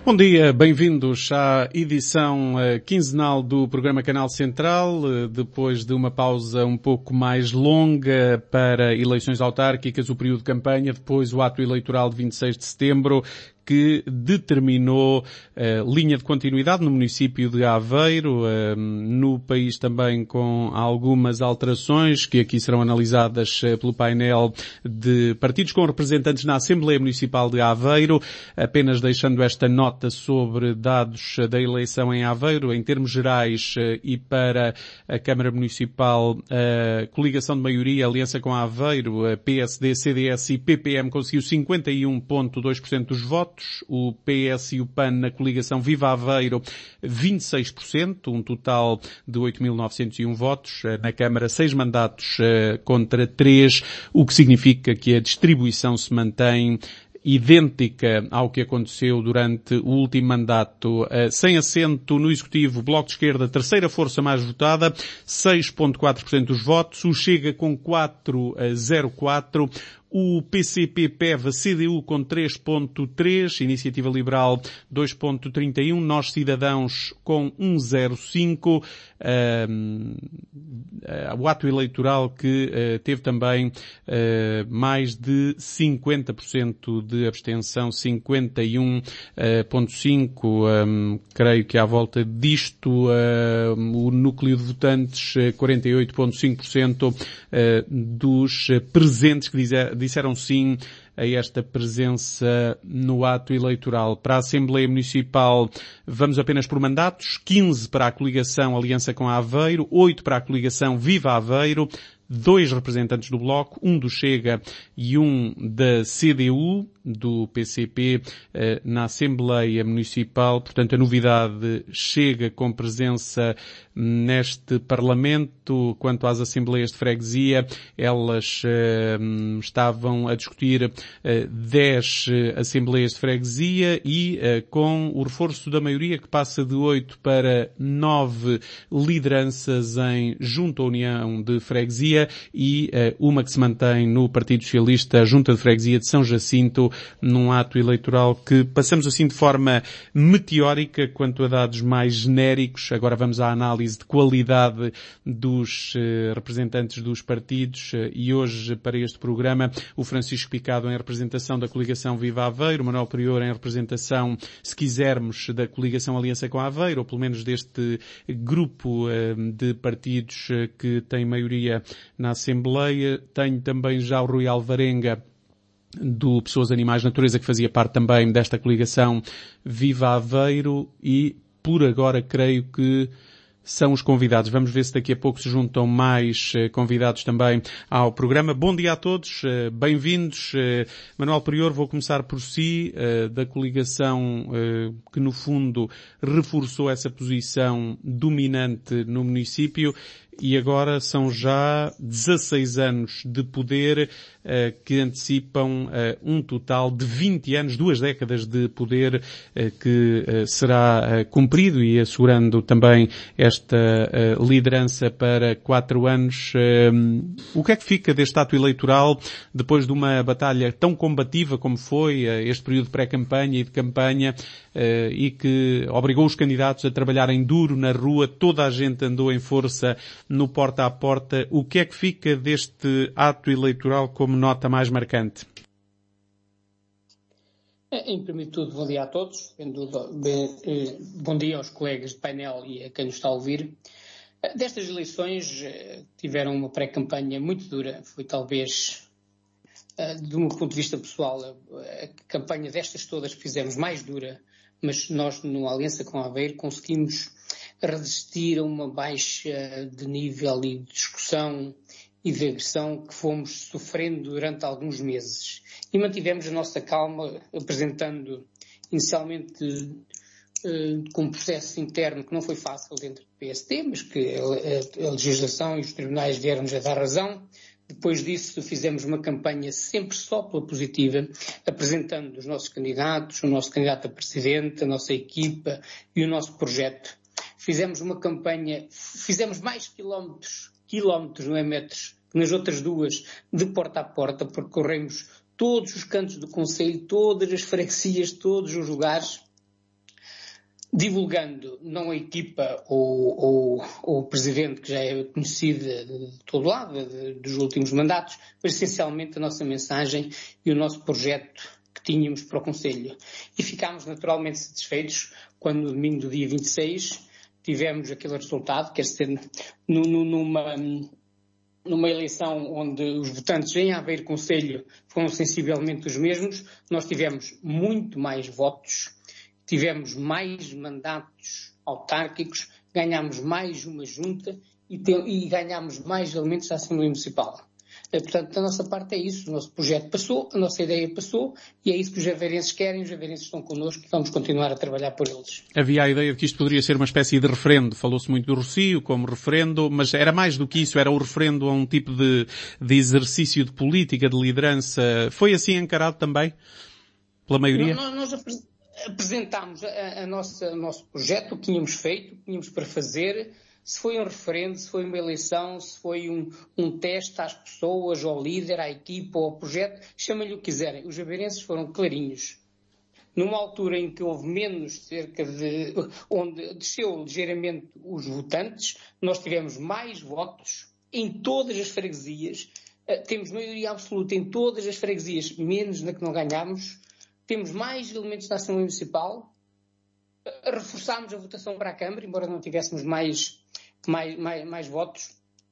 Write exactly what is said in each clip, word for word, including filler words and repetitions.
Bom dia, bem-vindos à edição uh, quinzenal do programa Canal Central, uh, depois de uma pausa um pouco mais longa para eleições autárquicas, o período de campanha, depois o ato eleitoral de vinte e seis de setembro, que determinou uh, linha de continuidade no município de Aveiro, uh, no país também com algumas alterações que aqui serão analisadas uh, pelo painel de partidos com representantes na Assembleia Municipal de Aveiro, apenas deixando esta nota sobre dados uh, da eleição em Aveiro, em termos gerais uh, e para a Câmara Municipal, a uh, coligação de maioria, Aliança com Aveiro, uh, P S D, C D S e P P M conseguiu cinquenta e um vírgula dois por cento dos votos, o P S e o P A N na coligação Viva Aveiro vinte e seis por cento, um total de oito mil novecentos e um votos, na Câmara seis mandatos contra três, o que significa que a distribuição se mantém idêntica ao que aconteceu durante o último mandato. Sem assento no Executivo, Bloco de Esquerda, terceira força mais votada, seis vírgula quatro por cento dos votos, o Chega com quatro vírgula zero quatro por cento, o P C P, P E V, C D U com três vírgula três por cento, Iniciativa Liberal dois vírgula trinta e um por cento, Nós Cidadãos com um vírgula zero cinco por cento, um, uh, o ato eleitoral que uh, teve também uh, mais de cinquenta por cento de abstenção, cinquenta e um vírgula cinco por cento, um, creio que à volta disto uh, o núcleo de votantes, uh, quarenta e oito vírgula cinco por cento uh, dos uh, presentes que dizer, disseram sim a esta presença no ato eleitoral. Para a Assembleia Municipal vamos apenas por mandatos, quinze para a coligação Aliança com Aveiro, oito para a coligação Viva Aveiro, dois representantes do Bloco, um do Chega e um da C D U, do P C P, eh, na Assembleia Municipal. Portanto, a novidade chega com presença neste Parlamento. Quanto às Assembleias de Freguesia, elas eh, estavam a discutir eh, dez Assembleias de Freguesia e eh, com o reforço da maioria que passa de oito para nove lideranças em Junta União de Freguesia e eh, uma que se mantém no Partido Socialista, a Junta de Freguesia de São Jacinto, num ato eleitoral que passamos assim de forma meteórica quanto a dados mais genéricos. Agora vamos à análise de qualidade dos uh, representantes dos partidos uh, e hoje para este programa o Francisco Picado em representação da coligação Viva Aveiro, o Manuel Prior em representação, se quisermos, da coligação Aliança com Aveiro, ou pelo menos deste grupo uh, de partidos uh, que tem maioria na Assembleia. Tenho também já o Rui Alvarenga do Pessoas, Animais, Natureza, que fazia parte também desta coligação Viva Aveiro e por agora creio que são os convidados. Vamos ver se daqui a pouco se juntam mais uh, convidados também ao programa. Bom dia a todos, uh, bem-vindos. Uh, Manuel Prior, vou começar por si, uh, da coligação uh, que no fundo reforçou essa posição dominante no município. E agora são já dezasseis anos de poder uh, que antecipam uh, um total de vinte anos, duas décadas de poder uh, que uh, será uh, cumprido e assegurando também esta uh, liderança para quatro anos. Uh, o que é que fica deste ato eleitoral depois de uma batalha tão combativa como foi uh, este período de pré-campanha e de campanha uh, e que obrigou os candidatos a trabalharem duro na rua, toda a gente andou em força no porta a porta? O que é que fica deste ato eleitoral como nota mais marcante? Em primeiro de tudo, bom dia a todos. Bom dia aos colegas de painel e a quem nos está a ouvir. Destas eleições tiveram uma pré-campanha muito dura. Foi talvez, do meu ponto de vista pessoal, a campanha destas todas que fizemos mais dura, mas nós, no Aliança com Aveiro, conseguimos resistir a uma baixa de nível e de discussão e de agressão que fomos sofrendo durante alguns meses. E mantivemos a nossa calma, apresentando inicialmente uh, com um processo interno que não foi fácil dentro do P S D, mas que a, a, a legislação e os tribunais vieram-nos a dar razão. Depois disso fizemos uma campanha sempre só pela positiva, apresentando os nossos candidatos, o nosso candidato a presidente, a nossa equipa e o nosso projeto. Fizemos uma campanha, fizemos mais quilómetros, quilómetros, não é metros, nas outras duas, de porta a porta, percorremos todos os cantos do concelho, todas as freguesias, todos os lugares, divulgando não a equipa ou, ou, ou o presidente, que já é conhecido de, de todo lado, de, dos últimos mandatos, mas essencialmente a nossa mensagem e o nosso projeto que tínhamos para o Conselho. E ficámos naturalmente satisfeitos quando no domingo do dia vinte e seis tivemos aquele resultado, quer dizer, numa, numa eleição onde os votantes em Aveiro Conselho foram sensivelmente os mesmos, nós tivemos muito mais votos, tivemos mais mandatos autárquicos, ganhámos mais uma junta e, te, e ganhámos mais elementos da Assembleia Municipal. Portanto, da nossa parte é isso, o nosso projeto passou, a nossa ideia passou e é isso que os javeirenses querem, os javeirenses estão connosco e vamos continuar a trabalhar por eles. Havia a ideia de que isto poderia ser uma espécie de referendo, falou-se muito do Rossio como referendo, mas era mais do que isso, era o referendo a um tipo de, de exercício de política, de liderança. Foi assim encarado também pela maioria? Nós, nós apresentámos a, a nossa, o nosso projeto, o que tínhamos feito, o que tínhamos para fazer. Se foi um referendo, se foi uma eleição, se foi um, um teste às pessoas, ao líder, à equipa, ao projeto, chamem-lhe o que quiserem. Os javeirenses foram clarinhos. Numa altura em que houve menos, cerca de... onde desceu ligeiramente os votantes, nós tivemos mais votos em todas as freguesias. Temos maioria absoluta em todas as freguesias, menos na que não ganhámos. Temos mais elementos da Assembleia Municipal. Reforçámos a votação para a Câmara, embora não tivéssemos mais... Mais, mais, mais votos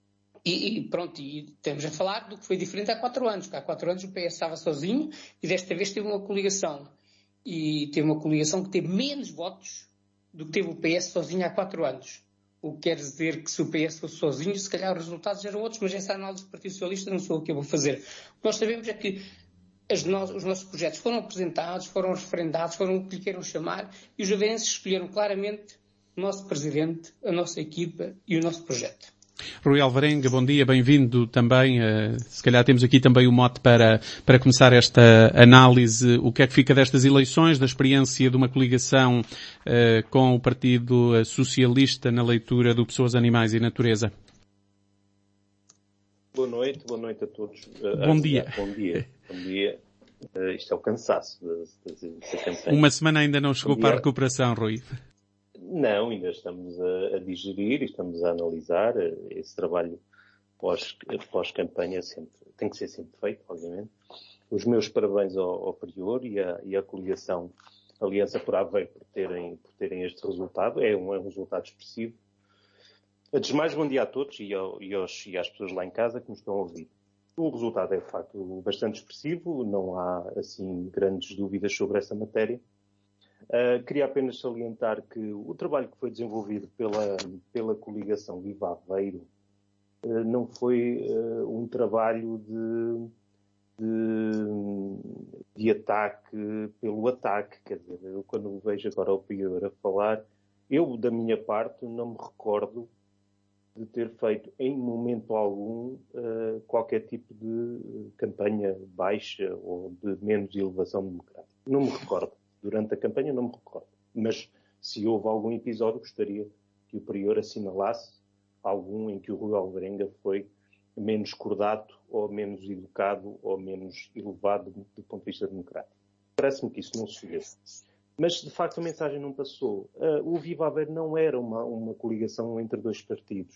e, e pronto, e estamos a falar do que foi diferente há quatro anos, porque há quatro anos o P S estava sozinho e desta vez teve uma coligação e teve uma coligação que teve menos votos do que teve o P S sozinho há quatro anos, o que quer dizer que se o P S fosse sozinho se calhar os resultados eram outros, mas essa análise do Partido Socialista não sou o que eu vou fazer. O que nós sabemos é que as no- os nossos projetos foram apresentados, foram referendados, foram o que lhe queiram chamar e os javeirenses escolheram claramente o nosso presidente, a nossa equipa e o nosso projeto. Rui Alvarenga, bom dia, bem-vindo também. Uh, se calhar temos aqui também o mote para, para começar esta análise. O que é que fica destas eleições, da experiência de uma coligação uh, com o Partido Socialista na leitura do Pessoas, Animais e Natureza? Boa noite, boa noite a todos. Bom uh, dia. Bom dia, bom dia. Uh, isto é o cansaço da, da, da campanha. Uma semana ainda não chegou para a recuperação, Rui. Não, ainda estamos a, a digerir e estamos a analisar. Esse trabalho pós, pós-campanha sempre, tem que ser sempre feito, obviamente. Os meus parabéns ao, ao Prior e à, e à coligação Aliança por Aveiro por terem, por terem este resultado. É um, é um resultado expressivo. Antes de mais, bom dia a todos e, ao, e, aos, e às pessoas lá em casa que nos estão a ouvir. O resultado é, de facto, bastante expressivo. Não há, assim, grandes dúvidas sobre essa matéria. Uh, queria apenas salientar que o trabalho que foi desenvolvido pela, pela coligação Viva Aveiro uh, não foi uh, um trabalho de, de, de ataque pelo ataque. Quer dizer, eu quando vejo agora o Prior a falar, eu, da minha parte, não me recordo de ter feito em momento algum uh, qualquer tipo de campanha baixa ou de menos elevação democrática. Não me recordo. Durante a campanha não me recordo. Mas se houve algum episódio, gostaria que o Prior assinalasse algum em que o Rui Alvarenga foi menos cordato, ou menos educado, ou menos elevado do ponto de vista democrático. Parece-me que isso não se fez. Mas, de facto, a mensagem não passou. Uh, o Viva Aveiro não era uma, uma coligação entre dois partidos.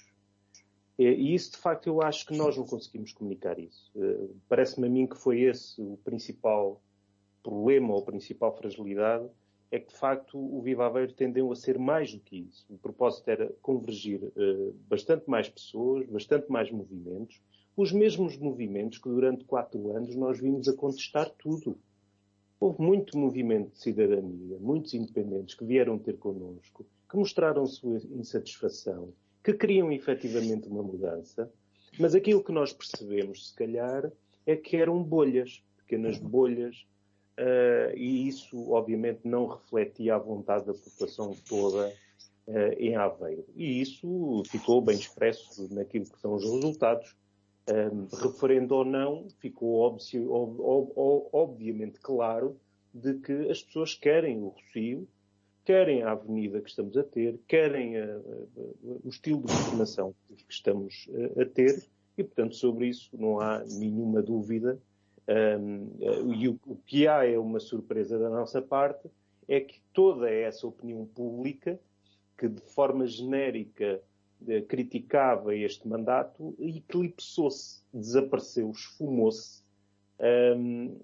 E isso, de facto, eu acho que nós não conseguimos comunicar isso. Uh, parece-me a mim que foi esse o principal problema ou a principal fragilidade, é que, de facto, o Viva Aveiro tendeu a ser mais do que isso. O propósito era convergir uh, bastante mais pessoas, bastante mais movimentos, os mesmos movimentos que durante quatro anos nós vimos a contestar tudo. Houve muito movimento de cidadania, muitos independentes que vieram ter connosco, que mostraram sua insatisfação, que queriam efetivamente uma mudança, mas aquilo que nós percebemos, se calhar, é que eram bolhas, pequenas bolhas, Uh, e isso, obviamente, não refletia a vontade da população toda uh, em Aveiro. E isso ficou bem expresso naquilo que são os resultados. Um, referendo ou não, ficou obvi- ob- ob- ob- obviamente claro de que as pessoas querem o Rossio, querem a avenida que estamos a ter, querem a, a, a, o estilo de governação que estamos a, a ter, e, portanto, sobre isso não há nenhuma dúvida. Um, uh, e o, o que há é uma surpresa da nossa parte, é que toda essa opinião pública, que de forma genérica eh, criticava este mandato, eclipsou-se, desapareceu, esfumou-se. Um,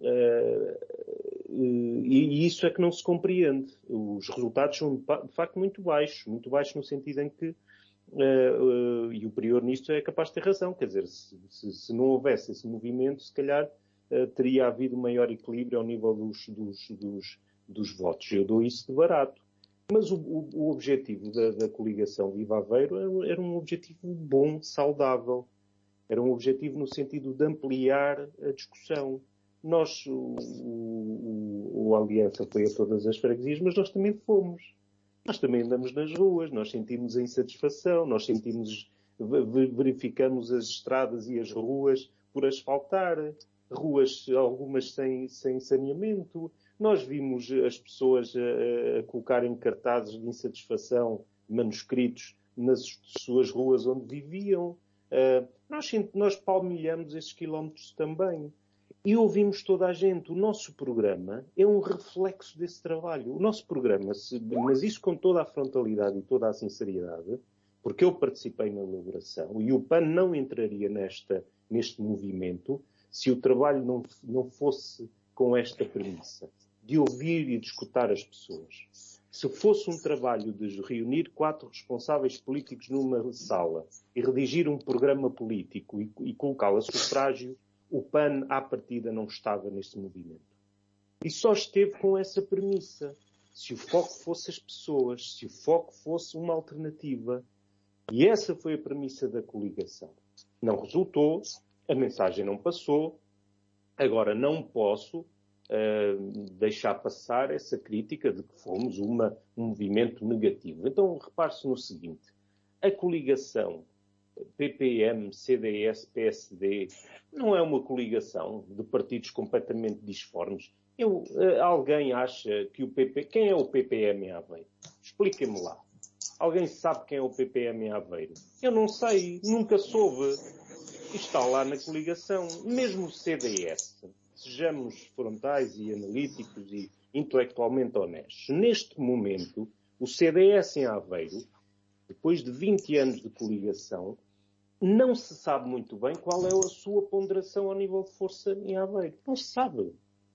uh, e, e isso é que não se compreende. Os resultados são de facto muito baixos, muito baixos no sentido em que, uh, uh, e o Prior nisto é capaz de ter razão, quer dizer, se, se, se não houvesse esse movimento, se calhar uh, teria havido maior equilíbrio ao nível dos, dos, dos, dos votos. Eu dou isso de barato. Mas o, o, o objetivo da, da coligação Viva Aveiro era, era um objetivo bom, saudável. Era um objetivo no sentido de ampliar a discussão. Nós, o, o, o Aliança foi a todas as freguesias, mas nós também fomos. Nós também andamos nas ruas, nós sentimos a insatisfação, nós sentimos, verificamos as estradas e as ruas por asfaltar, ruas algumas sem, sem saneamento. Nós vimos as pessoas a, a colocarem cartazes de insatisfação manuscritos nas suas ruas onde viviam. Uh, nós, nós palmilhamos esses quilómetros também. E ouvimos toda a gente. O nosso programa é um reflexo desse trabalho. O nosso programa, se, mas isso com toda a frontalidade e toda a sinceridade, porque eu participei na elaboração e o P A N não entraria nesta, neste movimento se o trabalho não, não fosse com esta premissa de ouvir e de escutar as pessoas. Se fosse um trabalho de reunir quatro responsáveis políticos numa sala e redigir um programa político e, e colocá-lo a sufrágio, o P A N, à partida, não estava nesse movimento. E só esteve com essa premissa. Se o foco fosse as pessoas, se o foco fosse uma alternativa. E essa foi a premissa da coligação. Não resultou, a mensagem não passou. Agora, não posso Uh, deixar passar essa crítica de que fomos uma, um movimento negativo. Então, repare-se no seguinte. A coligação P P M, C D S, P S D não é uma coligação de partidos completamente disformes. Eu, uh, alguém acha que o P P... Quem é o P P M em Aveiro? Expliquem-me lá. Alguém sabe quem é o P P M em Aveiro? Eu não sei. Nunca soube. Está lá na coligação. Mesmo o C D S... Sejamos frontais e analíticos e intelectualmente honestos. Neste momento, o C D S em Aveiro, depois de vinte anos de coligação, não se sabe muito bem qual é a sua ponderação ao nível de força em Aveiro. Não se sabe.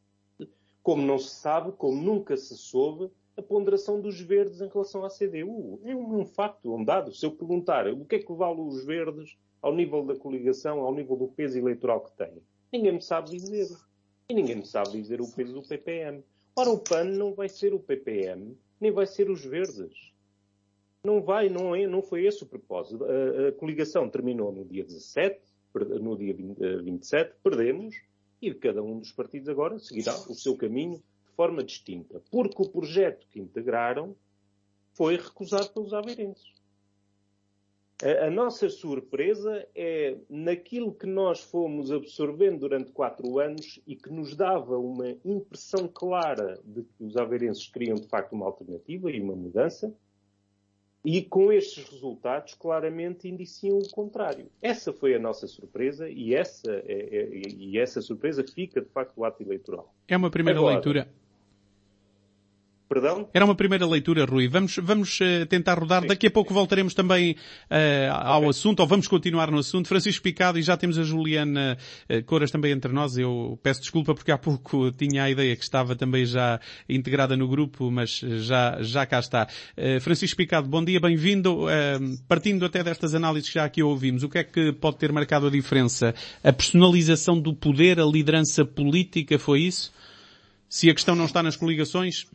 Como não se sabe, como nunca se soube, a ponderação dos verdes em relação à C D U. É um, um facto, um dado. Se eu perguntar o que é que vale os verdes ao nível da coligação, ao nível do peso eleitoral que têm, ninguém me sabe dizer. E ninguém me sabe dizer o peso do P P M. Ora, o P A N não vai ser o P P M, nem vai ser os verdes. Não vai, não, é, não foi esse o propósito. A, a coligação terminou no dia dezassete, no dia vinte e sete, perdemos, e cada um dos partidos agora seguirá o seu caminho de forma distinta. Porque o projeto que integraram foi recusado pelos aveirenses. A, a nossa surpresa é naquilo que nós fomos absorvendo durante quatro anos e que nos dava uma impressão clara de que os aveirenses queriam, de facto, uma alternativa e uma mudança, e com estes resultados claramente indiciam o contrário. Essa foi a nossa surpresa e essa, é, é, e essa surpresa fica, de facto, o ato eleitoral. É uma primeira Agora, leitura... Perdão? Era uma primeira leitura, Rui. Vamos, vamos uh, tentar rodar. Sim. Daqui a pouco voltaremos também uh, ao okay. assunto, ou vamos continuar no assunto. Francisco Picado, e já temos a Juliana uh, Couras também entre nós. Eu peço desculpa porque há pouco tinha a ideia que estava também já integrada no grupo, mas já, já cá está. Uh, Francisco Picado, bom dia, bem-vindo. Uh, partindo até destas análises que já aqui ouvimos, o que é que pode ter marcado a diferença? A personalização do poder, a liderança política, foi isso? Se a questão não está nas coligações...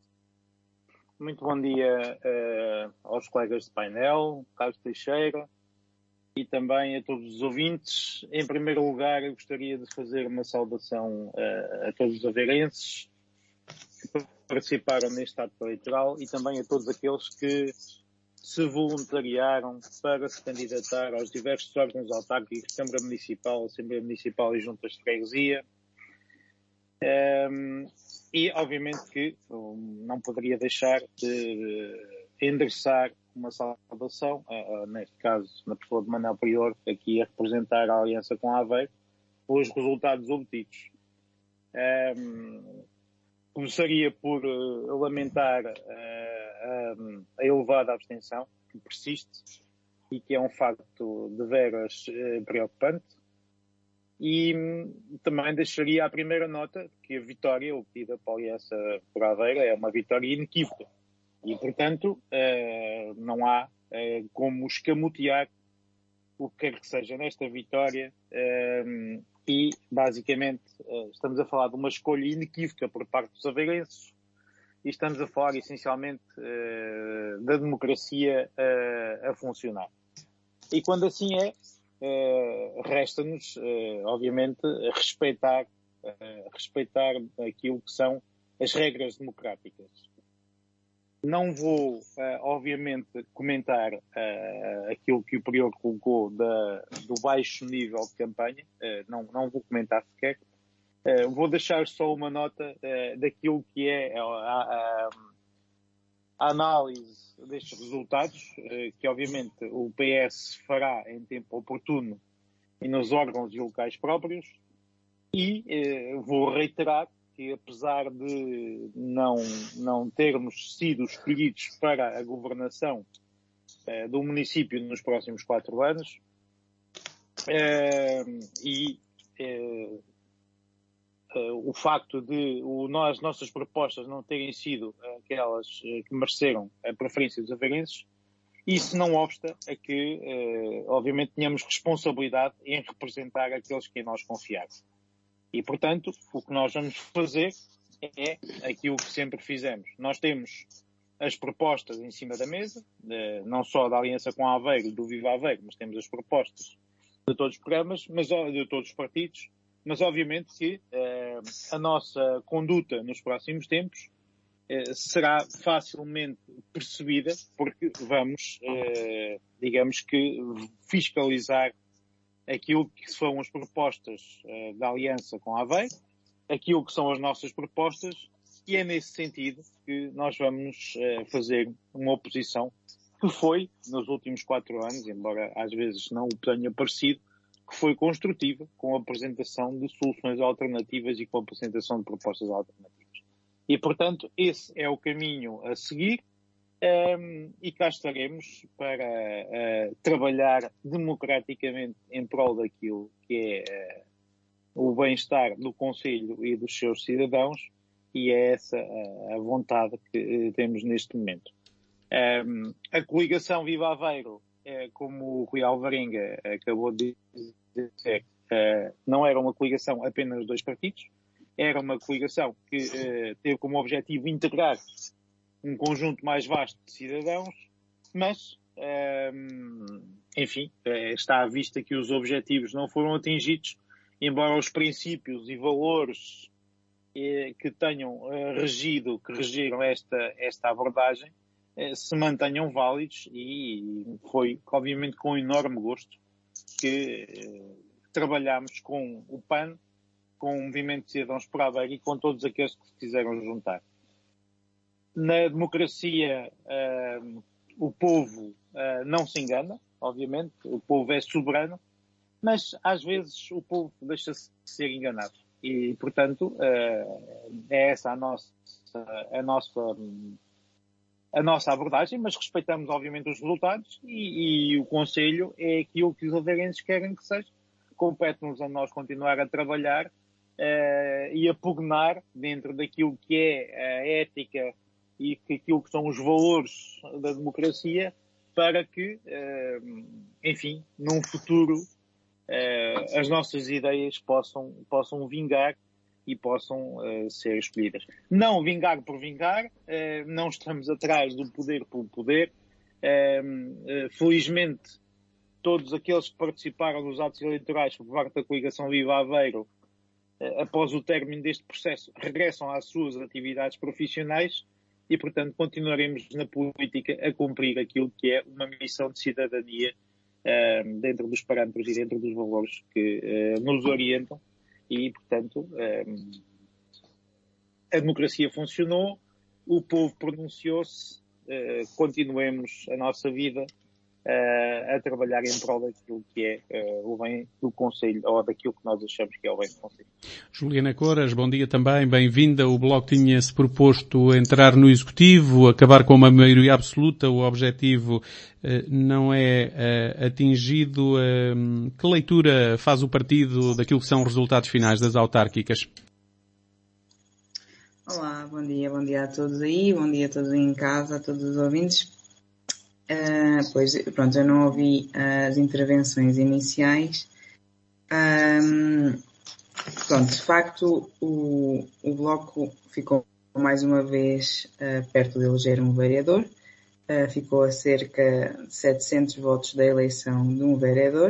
Muito bom dia uh, aos colegas de painel, Carlos Teixeira, e também a todos os ouvintes. Em primeiro lugar, eu gostaria de fazer uma saudação uh, a todos os aveirenses que participaram neste ato eleitoral e também a todos aqueles que se voluntariaram para se candidatar aos diversos órgãos autárquicos, Câmara Municipal, Assembleia Municipal e Juntas de Freguesia. Um, e, obviamente, que não poderia deixar de endereçar uma saudação, uh, uh, neste caso, na pessoa de Manuel Prior, aqui a representar a aliança com a Aveiro, pelos resultados obtidos. Um, começaria por uh, lamentar uh, uh, a elevada abstenção que persiste e que é um facto de veras uh, preocupante. E um, também deixaria a primeira nota que a vitória obtida pela Aliança por Aveiro é uma vitória inequívoca. E, portanto, uh, não há uh, como escamotear o que quer que seja nesta vitória. Uh, e, basicamente, uh, estamos a falar de uma escolha inequívoca por parte dos aveirenses e estamos a falar, essencialmente, uh, da democracia uh, a funcionar. E quando assim é, uh, resta-nos, uh, obviamente, respeitar, uh, respeitar aquilo que são as regras democráticas. Não vou, uh, obviamente, comentar uh, aquilo que o Prior colocou da, do baixo nível de campanha. Uh, não, não vou comentar sequer. Uh, vou deixar só uma nota uh, daquilo que é a, a, a análise destes resultados, uh, que obviamente o P S fará em tempo oportuno e nos órgãos e locais próprios. E uh, vou reiterar que apesar de não, não termos sido escolhidos para a governação eh, do município nos próximos quatro anos, eh, e eh, eh, o facto de o, as nossas propostas não terem sido aquelas eh, que mereceram a preferência dos aveirenses, isso não obsta a que, eh, obviamente, tenhamos responsabilidade em representar aqueles que em nós confiaram. E, portanto, o que nós vamos fazer é aquilo que sempre fizemos. Nós temos as propostas em cima da mesa, não só da Aliança com a Aveiro e do Viva Aveiro, mas temos as propostas de todos os programas, mas de todos os partidos, mas obviamente que eh, a nossa conduta nos próximos tempos eh, será facilmente percebida, porque vamos, eh, digamos que, fiscalizar aquilo que são as propostas uh, da Aliança com a Aveiro, aquilo que são as nossas propostas, e é nesse sentido que nós vamos uh, fazer uma oposição que foi, nos últimos quatro anos, embora às vezes não o tenha parecido, que foi construtiva, com a apresentação de soluções alternativas e com a apresentação de propostas alternativas. E, portanto, esse é o caminho a seguir. Um, e cá estaremos para uh, trabalhar democraticamente em prol daquilo que é uh, o bem-estar do Conselho e dos seus cidadãos, e é essa uh, a vontade que uh, temos neste momento. Um, a coligação Viva Aveiro, uh, como o Rui Alvarenga acabou de dizer, uh, não era uma coligação apenas de dois partidos, era uma coligação que uh, teve como objetivo integrar um conjunto mais vasto de cidadãos, mas, enfim, está à vista que os objetivos não foram atingidos, embora os princípios e valores que tenham regido, que regiram esta, esta abordagem, se mantenham válidos, e foi, obviamente, com enorme gosto que trabalhamos com o P A N, com o Movimento de Cidadãos por Aveiro e com todos aqueles que se quiseram juntar. Na democracia, uh, o povo uh, não se engana, obviamente, o povo é soberano, mas às vezes o povo deixa-se ser enganado. E, portanto, uh, é essa a nossa, a nossa, a nossa abordagem, mas respeitamos, obviamente, os resultados e, e o Conselho é aquilo que os aveirenses querem que seja. Compete-nos a nós continuar a trabalhar uh, e a pugnar dentro daquilo que é a ética e que aquilo que são os valores da democracia, para que, enfim, num futuro, as nossas ideias possam, possam vingar e possam ser escolhidas. Não vingar por vingar, não estamos atrás do poder pelo poder. Felizmente, todos aqueles que participaram nos atos eleitorais por parte da coligação Viva Aveiro, após o término deste processo, regressam às suas atividades profissionais. E, portanto, continuaremos na política a cumprir aquilo que é uma missão de cidadania uh, dentro dos parâmetros e dentro dos valores que uh, nos orientam. E, portanto, uh, a democracia funcionou, o povo pronunciou-se, uh, continuemos a nossa vida uh, a trabalhar em prol daquilo que é uh, o bem do Conselho, ou daquilo que nós achamos que é o bem do Conselho. Juliana Coras, bom dia também, bem-vinda. O Bloco tinha-se proposto entrar no Executivo, acabar com uma maioria absoluta, o objetivo uh, não é uh, atingido. Uh, que leitura faz o partido daquilo que são os resultados finais das autárquicas? Olá, bom dia, bom dia a todos aí, bom dia a todos aí em casa, a todos os ouvintes. Uh, pois, pronto, eu não ouvi as intervenções iniciais. Um, pronto, de facto, o, o Bloco ficou mais uma vez uh, perto de eleger um vereador. Uh, ficou a cerca de setecentos votos da eleição de um vereador.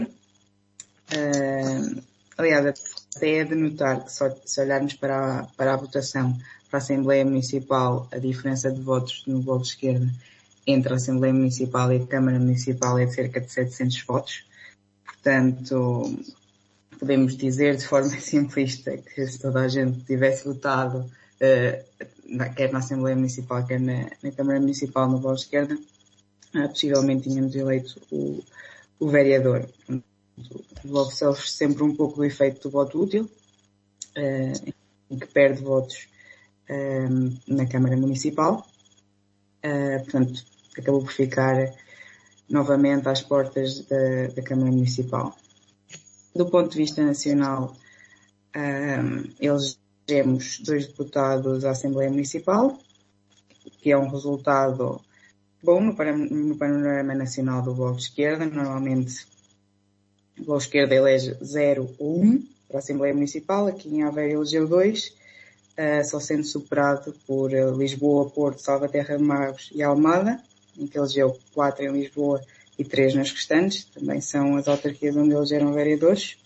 Uh, aliás, até é de notar que só, se olharmos para a, para a votação para a Assembleia Municipal, a diferença de votos no Bloco de Esquerda entre a Assembleia Municipal e a Câmara Municipal é de cerca de setecentos votos. Portanto, podemos dizer de forma simplista que se toda a gente tivesse votado, uh, quer na Assembleia Municipal, quer na, na Câmara Municipal no Bloco de Esquerda, uh, possivelmente tínhamos eleito o, o vereador. O Bloco sofre sempre um pouco do efeito do voto útil, uh, em que perde votos uh, na Câmara Municipal. Uh, portanto, acabou por ficar novamente às portas da, da Câmara Municipal. Do ponto de vista nacional, uh, elegemos dois deputados à Assembleia Municipal, que é um resultado bom no, no panorama nacional do Bloco de Esquerda. Normalmente, o Bloco de Esquerda elege zero ou um para a Assembleia Municipal. Aqui em Aveiro elegeu dois, uh, só sendo superado por uh, Lisboa, Porto, Salvaterra de Magos e Almada, em que elegeu quatro em Lisboa e três nas restantes. Também são as autarquias onde elegeram vereadores.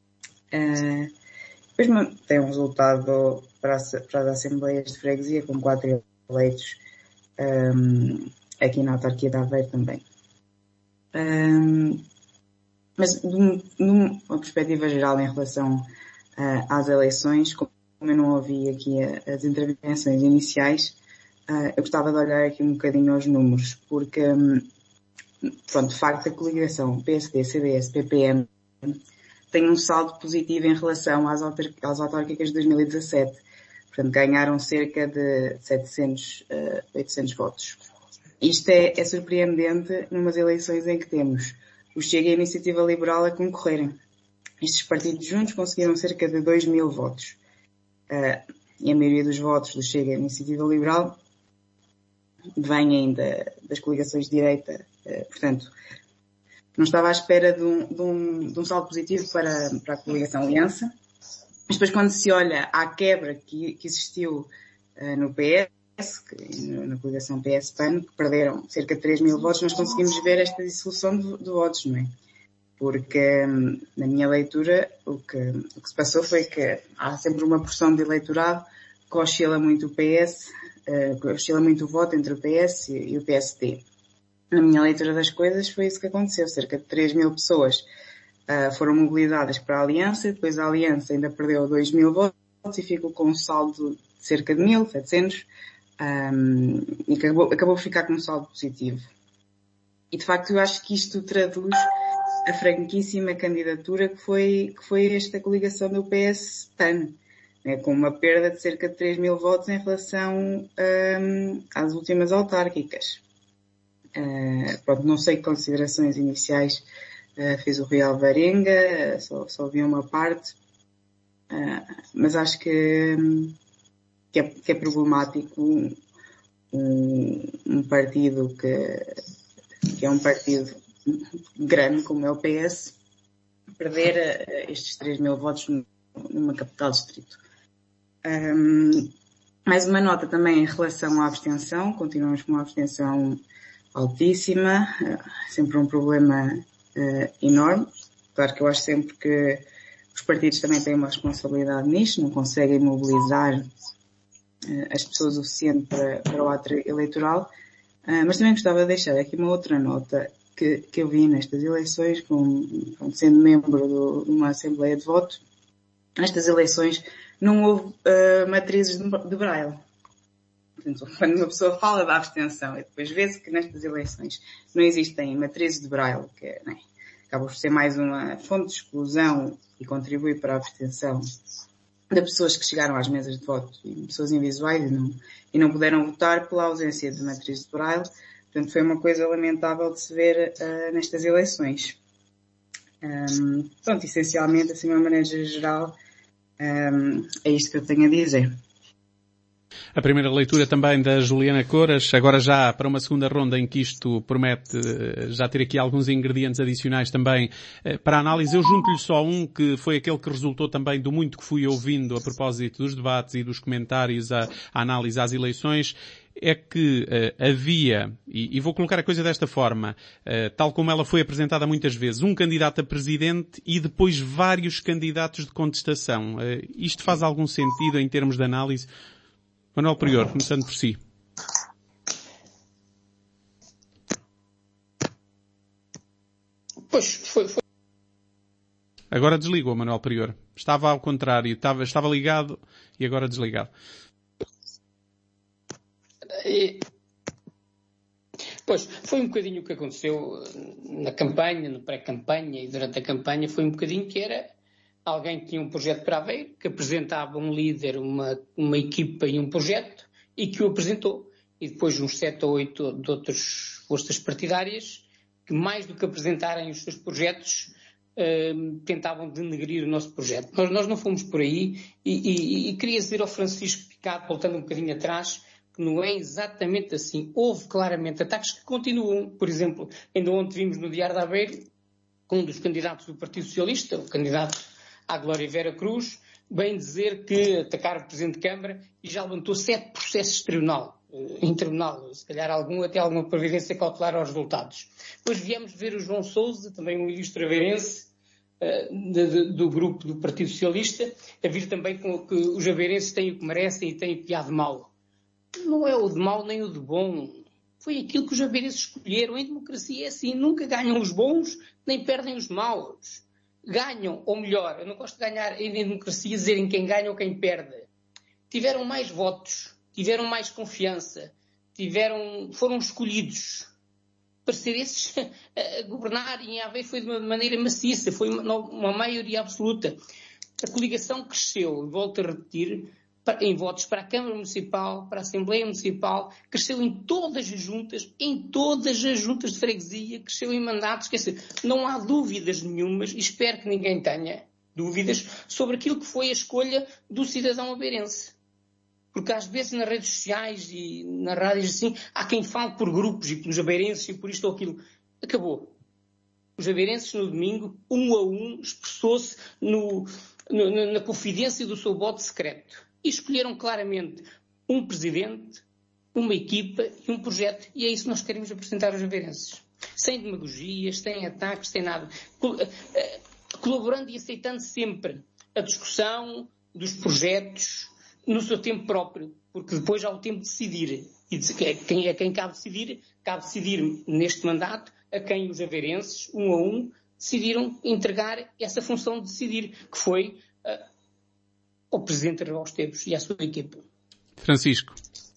Uh, depois tem um resultado para, a, para as Assembleias de Freguesia, com quatro eleitos um, aqui na autarquia de Aveiro também. Um, mas, de uma perspectiva geral em relação uh, às eleições, como eu não ouvi aqui a, as intervenções iniciais, uh, eu gostava de olhar aqui um bocadinho aos números, porque, um, pronto, de facto, a coligação P S D, C D S, P P M tem um saldo positivo em relação às, autar- às autárquicas de dois mil e dezassete. Portanto, ganharam cerca de setecentos, uh, oitocentos votos. Isto é, é surpreendente numas eleições em que temos o Chega e a Iniciativa Liberal a concorrerem. Estes partidos juntos conseguiram cerca de dois mil votos. Uh, e a maioria dos votos do Chega e a Iniciativa Liberal vem ainda das coligações de direita. Uh, portanto, não estava à espera de um, de um, de um saldo positivo para, para a coligação Aliança. Mas depois, quando se olha à quebra que, que existiu uh, no P S, que, na coligação P S P A N, que perderam cerca de três mil votos, nós conseguimos ver esta dissolução de, de votos, não é? Porque, um, na minha leitura, o que, o que se passou foi que há sempre uma porção de eleitorado que oscila muito o P S, uh, que oscila muito o voto entre o P S e, e o P S D. Na minha leitura das coisas foi isso que aconteceu. Cerca de três mil pessoas uh, foram mobilizadas para a Aliança, depois a Aliança ainda perdeu dois mil votos e ficou com um saldo de cerca de mil, setecentos, um, e acabou, acabou por ficar com um saldo positivo. E de facto eu acho que isto traduz a franquíssima candidatura que foi, que foi esta coligação do P S P A N, né, com uma perda de cerca de três mil votos em relação um, às últimas autárquicas. Uh, pronto, não sei que considerações iniciais uh, fez o Rui Alvarenga, uh, só, só vi uma parte, uh, mas acho que, que, é, que é problemático um, um, um partido que, que é um partido grande como é o P S perder uh, estes três mil votos numa capital distrito. Um, mais uma nota também em relação à abstenção. Continuamos com uma abstenção altíssima, sempre um problema uh, enorme. Claro que eu acho sempre que os partidos também têm uma responsabilidade nisto, não conseguem mobilizar uh, as pessoas o suficiente para, para o ato eleitoral, uh, mas também gostava de deixar aqui uma outra nota que, que eu vi nestas eleições, com, com, sendo membro do, de uma Assembleia de Voto. Nestas eleições não houve uh, matrizes de, de Braille. Portanto, quando uma pessoa fala da abstenção e depois vê-se que nestas eleições não existem matrizes de Braille, que é, né, acaba por ser mais uma fonte de exclusão e contribui para a abstenção de pessoas que chegaram às mesas de voto e pessoas invisuais e não, e não puderam votar pela ausência de matriz de Braille. Portanto, foi uma coisa lamentável de se ver uh, nestas eleições. Um, pronto, essencialmente, assim, de uma maneira geral, um, é isto que eu tenho a dizer. A primeira leitura também da Juliana Couras, agora já para uma segunda ronda em que isto promete já ter aqui alguns ingredientes adicionais também para a análise. Eu junto-lhe só um que foi aquele que resultou também do muito que fui ouvindo a propósito dos debates e dos comentários à, à análise às eleições. É que uh, havia, e, e vou colocar a coisa desta forma, uh, tal como ela foi apresentada muitas vezes, um candidato a presidente e depois vários candidatos de contestação. Uh, isto faz algum sentido em termos de análise? Manuel Prior, começando por si. Pois, foi, foi. Agora desligou, Manuel Prior. Estava ao contrário, estava, estava ligado e agora desligado. E, pois, foi um bocadinho o que aconteceu na campanha, na pré-campanha e durante a campanha, foi um bocadinho que era alguém que tinha um projeto para Aveiro, que apresentava um líder, uma, uma equipa e um projeto, e que o apresentou. E depois uns sete ou oito de outras forças partidárias, que mais do que apresentarem os seus projetos, eh, tentavam denegrir o nosso projeto. Nós, nós não fomos por aí, e, e, e queria dizer ao Francisco Picado, voltando um bocadinho atrás, que não é exatamente assim. Houve claramente ataques que continuam. Por exemplo, ainda ontem vimos no Diário de Aveiro, um dos candidatos do Partido Socialista, o candidato à Glória Vera Cruz, bem dizer que atacaram o Presidente de Câmara e já levantou sete processos de tribunal, em tribunal, se calhar algum, até alguma providência cautelar aos resultados. Depois viemos ver o João Sousa, também um ilustre aveirense, uh, de, de, do grupo do Partido Socialista, a vir também com que os aveirenses têm o que merecem e têm o que há de mau. Não é o de mau nem o de bom. Foi aquilo que os aveirenses escolheram. Em democracia é assim, nunca ganham os bons, nem perdem os maus. Ganham, ou melhor, eu não gosto de ganhar em democracia dizerem quem ganha ou quem perde. Tiveram mais votos, tiveram mais confiança, tiveram, foram escolhidos para ser esses a governar, e em Aveiro foi de uma maneira maciça, foi uma, uma maioria absoluta. A coligação cresceu, volto a repetir, em votos para a Câmara Municipal, para a Assembleia Municipal, cresceu em todas as juntas, em todas as juntas de freguesia, cresceu em mandatos, quer dizer, não há dúvidas nenhumas, e espero que ninguém tenha dúvidas, sobre aquilo que foi a escolha do cidadão aveirense. Porque às vezes nas redes sociais e nas rádios assim, há quem fale por grupos e pelos aveirenses e por isto ou aquilo. Acabou. Os aveirenses no domingo, um a um, expressou-se no, no, na confidência do seu voto secreto. E escolheram claramente um presidente, uma equipa e um projeto. E é isso que nós queremos apresentar aos aveirenses. Sem demagogias, sem ataques, sem nada. Colaborando e aceitando sempre a discussão dos projetos no seu tempo próprio. Porque depois há o tempo de decidir. E a quem, a quem cabe decidir, cabe decidir neste mandato a quem os aveirenses, um a um, decidiram entregar essa função de decidir, que foi Uh, ao Presidente Rebelo Esteves e à sua equipa. Francisco.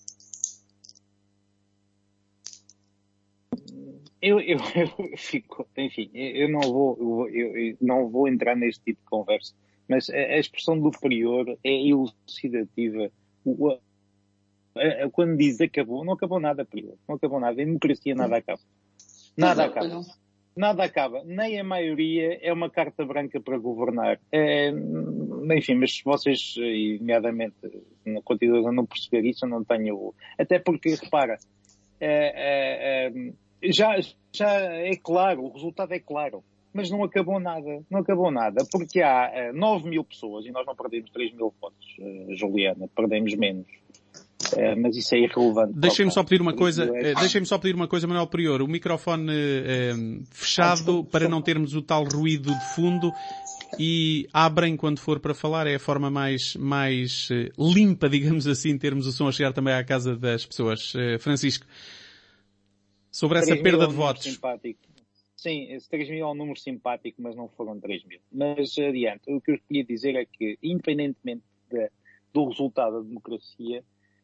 Eu, eu, eu fico, enfim, eu não vou, eu, eu não vou entrar neste tipo de conversa, mas a, a expressão do Prior é elucidativa. O, a, a, quando diz acabou, não acabou nada, Prior. Não acabou nada. Em democracia nada acaba. Nada acaba. Nada acaba. Nem a maioria é uma carta branca para governar. É, enfim, mas se vocês, imediatamente, continuam a não perceber isso, eu não tenho... Até porque, repara, é, é, é, já, já é claro, o resultado é claro. Mas não acabou nada. Não acabou nada. Porque há é, nove mil pessoas, e nós não perdemos três mil votos, é, Juliana, perdemos menos. Uh, mas isso é irrelevante. Deixem-me só pedir uma coisa, uh, deixem-me só pedir uma coisa, Manuel Prior, o microfone uh, fechado ah, para não termos o tal ruído de fundo, e abrem quando for para falar, é a forma mais, mais uh, limpa, digamos assim, termos o som a chegar também à casa das pessoas. Uh, Francisco, sobre essa perda de votos. Simpático. Sim, esse três mil é um número simpático, mas não foram três mil. Mas adiante, o que eu queria dizer é que, independentemente de, do resultado da democracia,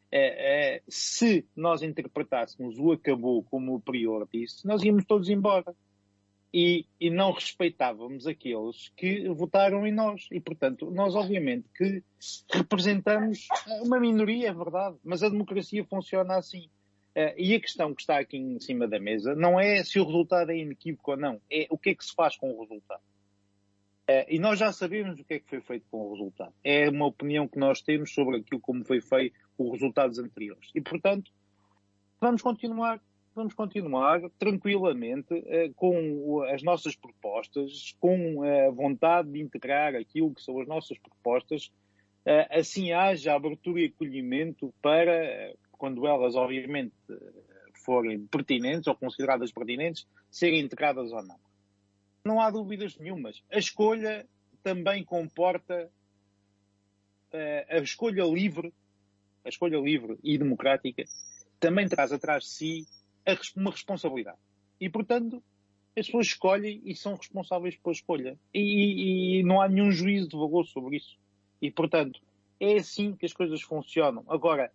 é, é, se nós interpretássemos o acabou como o Prior disse, nós íamos todos embora. E, e não respeitávamos aqueles que votaram em nós. E, portanto, nós obviamente que representamos uma minoria, é verdade, mas a democracia funciona assim. Uh, e a questão que está aqui em cima da mesa não é se o resultado é inequívoco ou não, é o que é que se faz com o resultado. Uh, e nós já sabemos o que é que foi feito com o resultado. É uma opinião que nós temos sobre aquilo como foi feito os resultados anteriores. E, portanto, vamos continuar Vamos continuar tranquilamente uh, com as nossas propostas, com a vontade de integrar aquilo que são as nossas propostas, uh, assim haja abertura e acolhimento para, quando elas obviamente forem pertinentes ou consideradas pertinentes, serem integradas ou não. Não há dúvidas nenhumas. A escolha também comporta uh, a escolha livre, a escolha livre e democrática, também traz atrás de si uma responsabilidade. E, portanto, as pessoas escolhem e são responsáveis pela escolha. E, e, e não há nenhum juízo de valor sobre isso. E, portanto, é assim que as coisas funcionam. Agora,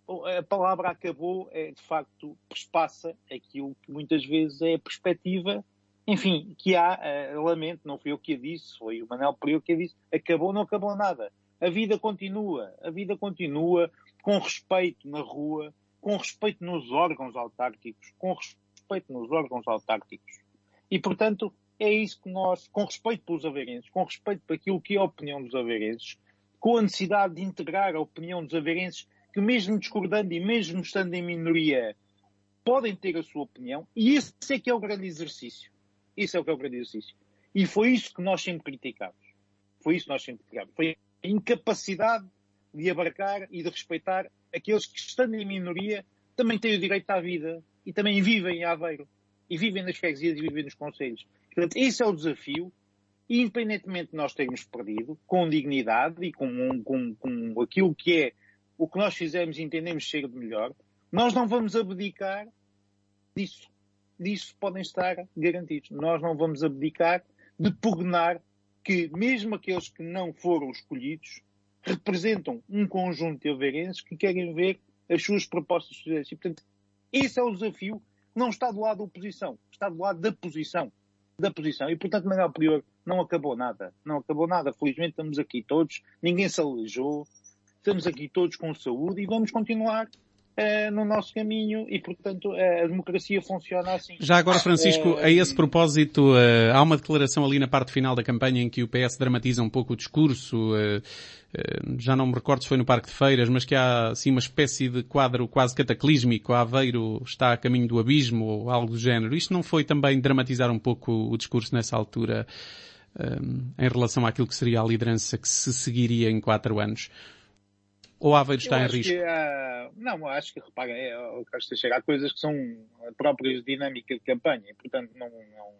a palavra acabou, é, de facto, perspassa aquilo que muitas vezes é a perspectiva, enfim, que há, uh, lamento, não fui eu que a disse, foi o Manuel Prior que a disse, acabou, não acabou nada. A vida continua. A vida continua com respeito na rua, com respeito nos órgãos autárquicos, com respeito nos órgãos autárquicos. E, portanto, é isso que nós, com respeito pelos aveirenses, com respeito para aquilo que é a opinião dos aveirenses, com a necessidade de integrar a opinião dos aveirenses, que mesmo discordando e mesmo estando em minoria, podem ter a sua opinião, e esse é que é o grande exercício. Isso é o que é o grande exercício. E foi isso que nós sempre criticámos. Foi isso que nós sempre criticámos. Foi a incapacidade de abarcar e de respeitar aqueles que, estando em minoria, também têm o direito à vida e também vivem em Aveiro. E vivem nas freguesias e vivem nos concelhos. Portanto, esse é o desafio. E, independentemente de nós termos perdido, com dignidade e com, com, com aquilo que é o que nós fizemos e entendemos ser de melhor, nós não vamos abdicar disso. Disso podem estar garantidos. Nós não vamos abdicar de pugnar que, mesmo aqueles que não foram escolhidos, representam um conjunto de aveirenses que querem ver as suas propostas sociais. E, portanto, esse é o desafio. Não está do lado da oposição. Está do lado da posição. Da posição. E, portanto, Manuel Prior, não acabou nada. Não acabou nada. Felizmente estamos aqui todos. Ninguém se aleijou. Estamos aqui todos com saúde e vamos continuar uh, no nosso caminho e, portanto, uh, a democracia funciona assim. Já agora, Francisco, uh, a esse propósito, uh, há uma declaração ali na parte final da campanha em que o P S dramatiza um pouco o discurso. Uh, uh, já não me recordo se foi no Parque de Feiras, mas que há assim uma espécie de quadro quase cataclísmico. Aveiro está a caminho do abismo ou algo do género. Isto não foi também dramatizar um pouco o discurso nessa altura um, em relação àquilo que seria a liderança que se seguiria em quatro anos? Ou Aveiro está eu em acho risco? Que, uh, não, acho que, repara, é, há coisas que são próprias de dinâmica de campanha, e, portanto, não,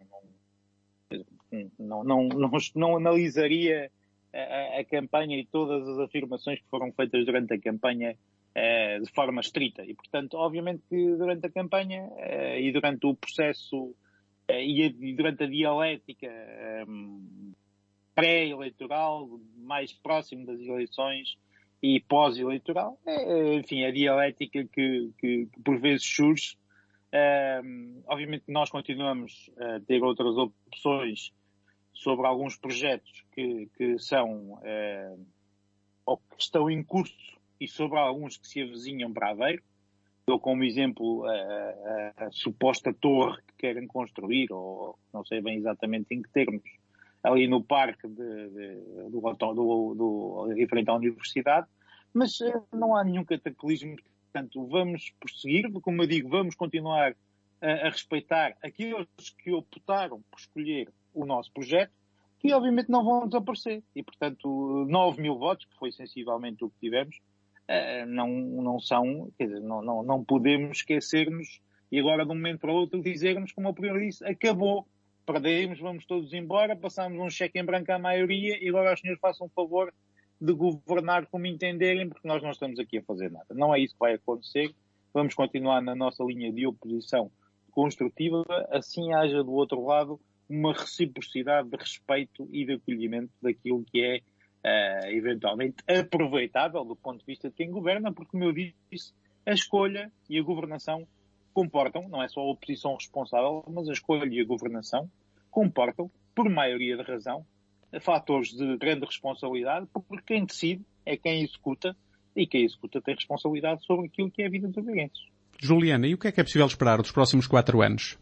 não, não, não, não, não analisaria a, a campanha e todas as afirmações que foram feitas durante a campanha uh, de forma estrita. E, portanto, obviamente que durante a campanha uh, e durante o processo uh, e, a, e durante a dialética um, pré-eleitoral, mais próximo das eleições, e pós-eleitoral, é, enfim, a dialética que, que, que por vezes surge. Um, obviamente nós continuamos a ter outras opções sobre alguns projetos que, que são uh, ou que estão em curso e sobre alguns que se avizinham para Aveiro. Dou como exemplo a, a, a suposta torre que querem construir, ou não sei bem exatamente em que termos, ali no parque de, de, do, do, do, referente à universidade, mas uh, não há nenhum cataclismo. Portanto, vamos prosseguir, como eu digo, vamos continuar a, a respeitar aqueles que optaram por escolher o nosso projeto, que obviamente não vão desaparecer. E, portanto, nove mil votos, que foi sensivelmente o que tivemos, uh, não, não são, quer dizer, não, não, não podemos esquecermos e agora de um momento para o outro dizermos, como o Prior disse, acabou. Perdemos, vamos todos embora, passamos um cheque em branco à maioria e agora os senhores façam o favor de governar como entenderem, porque nós não estamos aqui a fazer nada. Não é isso que vai acontecer. Vamos continuar na nossa linha de oposição construtiva, assim haja do outro lado uma reciprocidade de respeito e de acolhimento daquilo que é uh, eventualmente aproveitável do ponto de vista de quem governa, porque, como eu disse, a escolha e a governação comportam, não é só a oposição responsável, mas a escolha e a governação comportam, por maioria de razão, fatores de grande responsabilidade, porque quem decide é quem executa, e quem executa tem responsabilidade sobre aquilo que é a vida dos aveirenses. Juliana, e o que é que é possível esperar dos próximos quatro anos?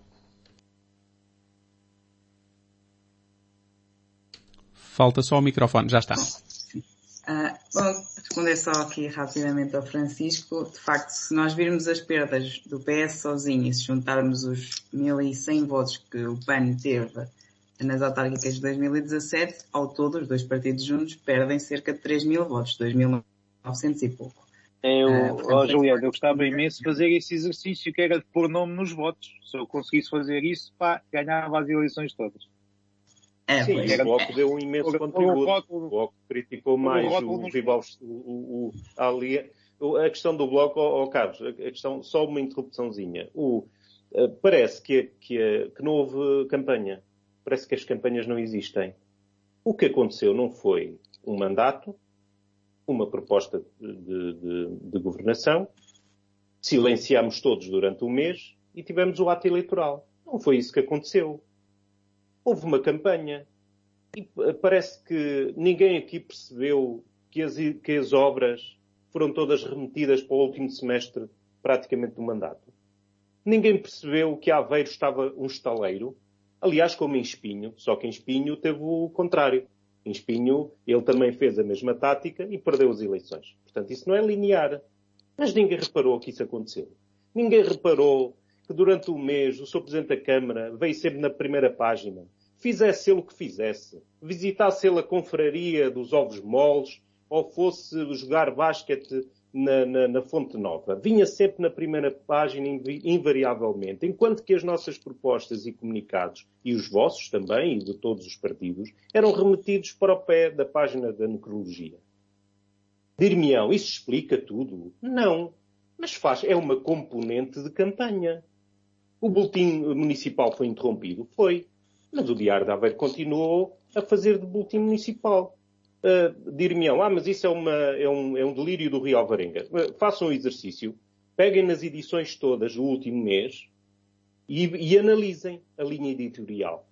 Falta só o microfone, já está. Uh, bom, responder só aqui rapidamente ao Francisco. De facto, se nós virmos as perdas do P S sozinho e se juntarmos os mil e cem votos que o P A N teve nas autárquicas de dois mil e dezassete, ao todo, os dois partidos juntos perdem cerca de três mil votos, dois mil e novecentos e pouco. Eu, uh, portanto, oh, Juliana, eu gostava imenso de fazer esse exercício, que era de pôr nome nos votos. Se eu conseguisse fazer isso, pá, ganhava as eleições todas. É, Sim, o Bloco deu um imenso o, contributo. O, o, o Bloco criticou mais o, o, rival, o, o, ali, a questão do Bloco, oh, oh, Carlos, a questão, só uma interrupçãozinha. O, uh, parece que, que, que não houve campanha. Parece que as campanhas não existem. O que aconteceu não foi um mandato, uma proposta de, de, de governação, silenciámos todos durante um mês e tivemos o ato eleitoral. Não foi isso que aconteceu. Houve uma campanha e parece que ninguém aqui percebeu que as, que as obras foram todas remetidas para o último semestre praticamente do mandato. Ninguém percebeu que Aveiro estava um estaleiro, aliás como em Espinho, só que em Espinho teve o contrário. Em Espinho ele também fez a mesma tática e perdeu as eleições. Portanto, isso não é linear. Mas ninguém reparou que isso aconteceu. Ninguém reparou que durante um mês o senhor Presidente da Câmara veio sempre na primeira página, fizesse ele o que fizesse, visitasse ele a confraria dos ovos moles ou fosse jogar basquete na, na, na Fonte Nova. Vinha sempre na primeira página invariavelmente, enquanto que as nossas propostas e comunicados, e os vossos também, e de todos os partidos, eram remetidos para o pé da página da necrologia. Dir-me-ão, isso explica tudo? Não. Mas faz, é uma componente de campanha. O boletim municipal foi interrompido? Foi. Mas o Diário de Aveiro continuou a fazer de boletim municipal. Uh, Dir-me-ão, ah, mas isso é, uma, é, um, é um delírio do Rio Alvarenga. Uh, façam um exercício. Peguem nas edições todas do último mês e, e analisem a linha editorial.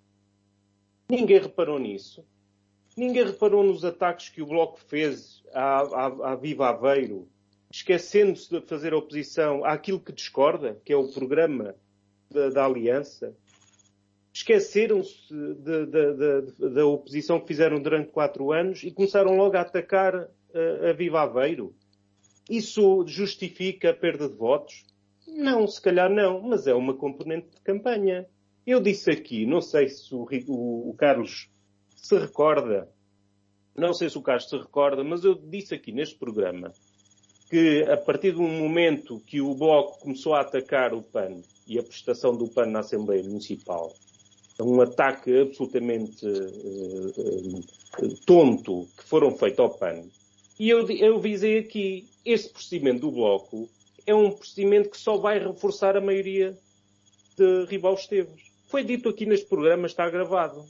Ninguém reparou nisso. Ninguém reparou nos ataques que o Bloco fez à, à, à Viva Aveiro, esquecendo-se de fazer oposição àquilo que discorda, que é o programa da, da Aliança. Esqueceram-se de, de, de, da oposição que fizeram durante quatro anos e começaram logo a atacar a, a Viva Aveiro. Isso justifica a perda de votos? Não, se calhar não, mas é uma componente de campanha. Eu disse aqui, não sei se o, o, o Carlos se recorda, não sei se o Carlos se recorda, mas eu disse aqui neste programa que a partir do momento que o Bloco começou a atacar o P A N e a prestação do P A N na Assembleia Municipal, um ataque absolutamente uh, uh, tonto que foram feitos ao P A N. E eu, eu visei aqui, este procedimento do Bloco é um procedimento que só vai reforçar a maioria de Ribal Esteves. Foi dito aqui neste programa, está gravado.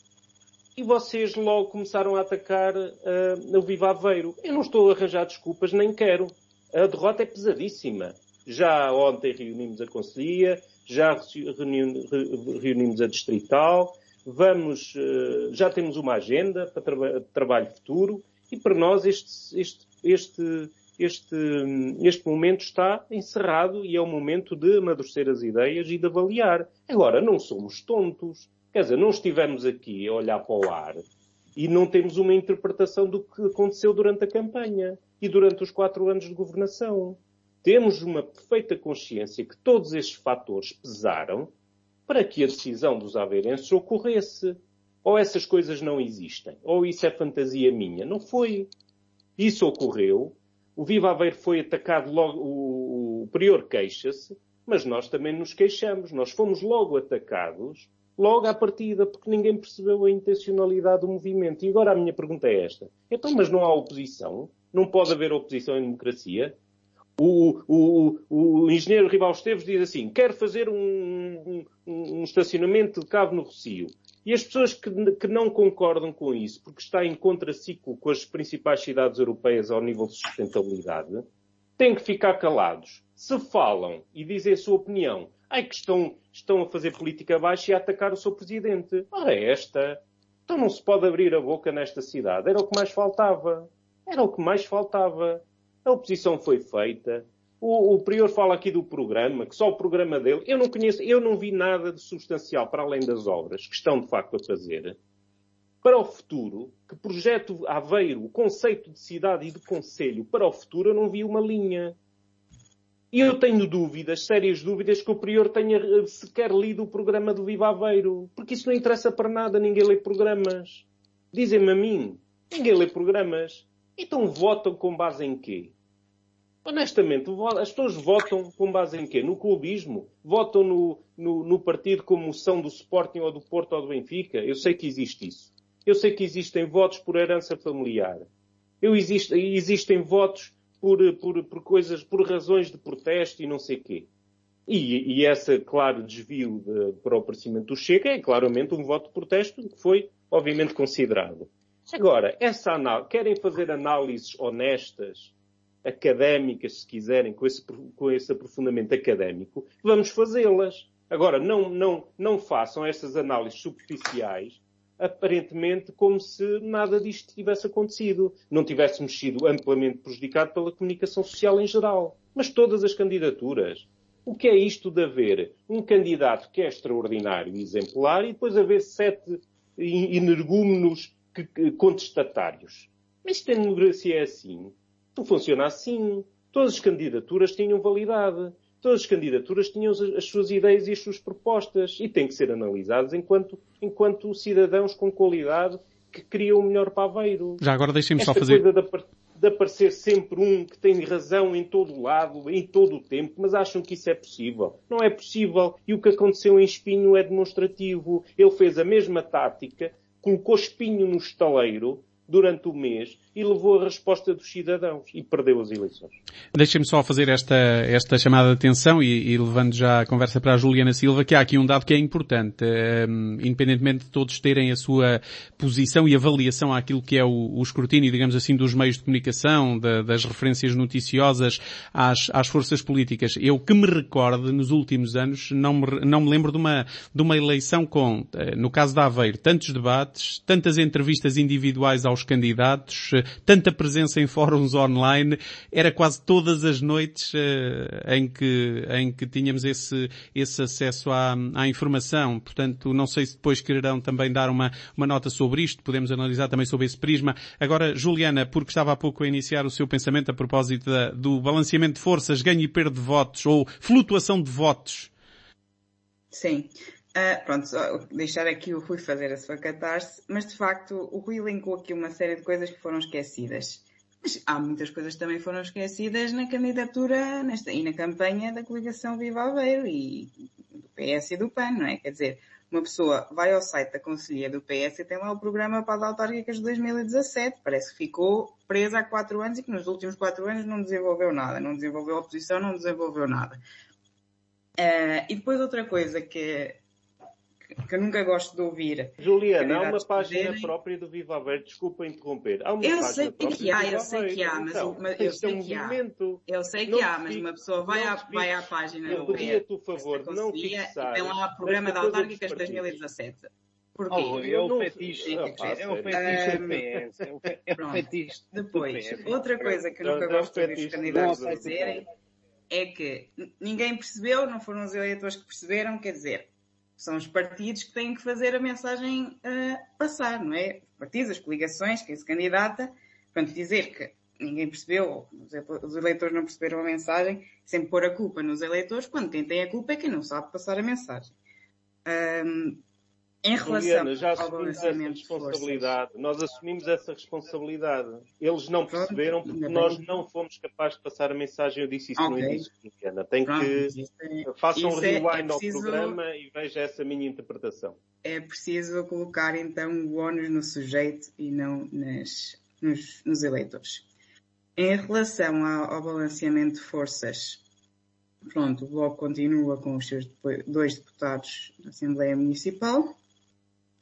E vocês logo começaram a atacar uh, o Viva Aveiro. Eu não estou a arranjar desculpas, nem quero. A derrota é pesadíssima. Já ontem reunimos a Conselhia, já reuni- reunimos a Distrital, vamos, uh, já temos uma agenda para traba- trabalho futuro e para nós este, este, este, este, este momento está encerrado e é o momento de amadurecer as ideias e de avaliar. Agora, não somos tontos. Quer dizer, não estivemos aqui a olhar para o ar e não temos uma interpretação do que aconteceu durante a campanha e durante os quatro anos de governação. Temos uma perfeita consciência que todos estes fatores pesaram para que a decisão dos aveirenses ocorresse. Ou essas coisas não existem, ou isso é fantasia minha. Não foi. Isso ocorreu. O Viva Aveiro foi atacado logo, o, o Prior queixa-se, mas nós também nos queixamos. Nós fomos logo atacados, logo à partida, porque ninguém percebeu a intencionalidade do movimento. E agora a minha pergunta é esta. Então, mas não há oposição? Não pode haver oposição em democracia? O, o, o, o engenheiro Ribal Esteves diz assim, quer fazer um, um, um estacionamento de cabo no Rossio. E as pessoas que, que não concordam com isso, porque está em contraciclo com as principais cidades europeias ao nível de sustentabilidade, têm que ficar calados. Se falam e dizem a sua opinião, ai que estão, estão a fazer política baixa e a atacar o seu presidente. Ora, esta... Então não se pode abrir a boca nesta cidade. Era o que mais faltava. Era o que mais faltava. A oposição foi feita. O, o Prior fala aqui do programa, que só o programa dele... Eu não conheço, eu não vi nada de substancial para além das obras que estão de facto a fazer. Para o futuro, que projeto Aveiro, o conceito de cidade e de concelho, para o futuro eu não vi uma linha. E eu tenho dúvidas, sérias dúvidas, que o Prior tenha sequer lido o programa do Viva Aveiro. Porque isso não interessa para nada, ninguém lê programas. Dizem-me a mim, ninguém lê programas. Então votam com base em quê? Honestamente, as pessoas votam com base em quê? No clubismo? Votam no, no, no partido como são do Sporting ou do Porto ou do Benfica? Eu sei que existe isso. Eu sei que existem votos por herança familiar. Eu existe, existem votos Por, por, por coisas, por razões de protesto e não sei o quê. E, e esse, claro, desvio de, para o aparecimento do Chega é claramente um voto de protesto que foi, obviamente, considerado. Agora, essa análise, querem fazer análises honestas, académicas, se quiserem, com esse, com esse aprofundamento académico, vamos fazê-las. Agora, não, não, não façam essas análises superficiais, aparentemente como se nada disto tivesse acontecido. Não tivéssemos sido amplamente prejudicados pela comunicação social em geral. Mas todas as candidaturas. O que é isto de haver um candidato que é extraordinário e exemplar e depois haver sete energúmenos que, que, contestatários? Mas isto em democracia é assim. Não funciona assim. Todas as candidaturas tinham validade. Todas as candidaturas tinham as suas ideias e as suas propostas e têm que ser analisadas enquanto, enquanto cidadãos com qualidade que criam o melhor para Aveiro. Já agora deixem-me Esta só fazer... coisa de, de aparecer sempre um que tem razão em todo o lado, em todo o tempo, mas acham que isso é possível. Não é possível. E o que aconteceu em Espinho é demonstrativo. Ele fez a mesma tática, colocou Espinho no estaleiro durante o mês e levou a resposta dos cidadãos e perdeu as eleições. Deixem-me só fazer esta, esta chamada de atenção e, e levando já a conversa para a Juliana Silva, que há aqui um dado que é importante, um, independentemente de todos terem a sua posição e avaliação àquilo que é o, o escrutínio, digamos assim, dos meios de comunicação, da, das referências noticiosas às, às forças políticas. Eu que me recorde, nos últimos anos, não me, não me lembro de uma, de uma eleição com, no caso da Aveiro, tantos debates, tantas entrevistas individuais aos candidatos, tanta presença em fóruns online, era quase todas as noites uh, em que, em que tínhamos esse, esse acesso à, à informação. Portanto, não sei se depois quererão também dar uma, uma nota sobre isto, podemos analisar também sobre esse prisma. Agora, Juliana, porque estava há pouco a iniciar o seu pensamento a propósito da, do balanceamento de forças, ganho e perda de votos, ou flutuação de votos. Sim. Uh, pronto, só deixar aqui o Rui fazer a sua catarse, mas de facto o Rui elencou aqui uma série de coisas que foram esquecidas. Mas há muitas coisas que também foram esquecidas na candidatura nesta, e na campanha da coligação Viva Aveiro e do P S e do P A N, não é? Quer dizer, uma pessoa vai ao site da Conselhia do P S e tem lá o programa para as autárquicas de dois mil e dezassete. Parece que ficou presa há quatro anos e que nos últimos quatro anos não desenvolveu nada. Não desenvolveu oposição, não desenvolveu nada. Uh, e depois outra coisa que que eu nunca gosto de ouvir. Juliana, há uma página dizerem... própria do Viva Aveiro, desculpa interromper. Há uma eu página sei própria que há, do Viva eu sei que há, mas, então, mas eu sei um que há. Eu sei que não há, mas fique, uma pessoa vai, à, vai à página eu do pedia-te o favor de não fixar. E tem lá o programa de autárquicas de dois mil e dezassete. Porquê? Oh, é o fetiche, é o fetiche do P S. É o fetiche Depois, outra coisa que eu nunca gosto de ver os candidatos a dizerem é que ninguém percebeu, não foram os eleitores que perceberam, quer dizer, são os partidos que têm que fazer a mensagem uh, passar, não é? Os partidos, as coligações, quem se candidata, portanto, dizer que ninguém percebeu, os eleitores não perceberam a mensagem, sem pôr a culpa nos eleitores, quando quem tem a culpa é quem não sabe passar a mensagem. Um, em relação Juliana, já ao assumimos essa responsabilidade. Nós assumimos essa responsabilidade. Eles não perceberam porque nós não fomos capazes de passar a mensagem. Eu disse isso okay. no início, Juliana. Tem Pronto, que... É, façam um rewind é, é preciso... ao programa e veja essa minha interpretação. É preciso colocar, então, o ónus no sujeito e não nas, nos, nos eleitores. Em relação ao, ao balanceamento de forças, pronto, o Bloco continua com os seus dois deputados na Assembleia Municipal.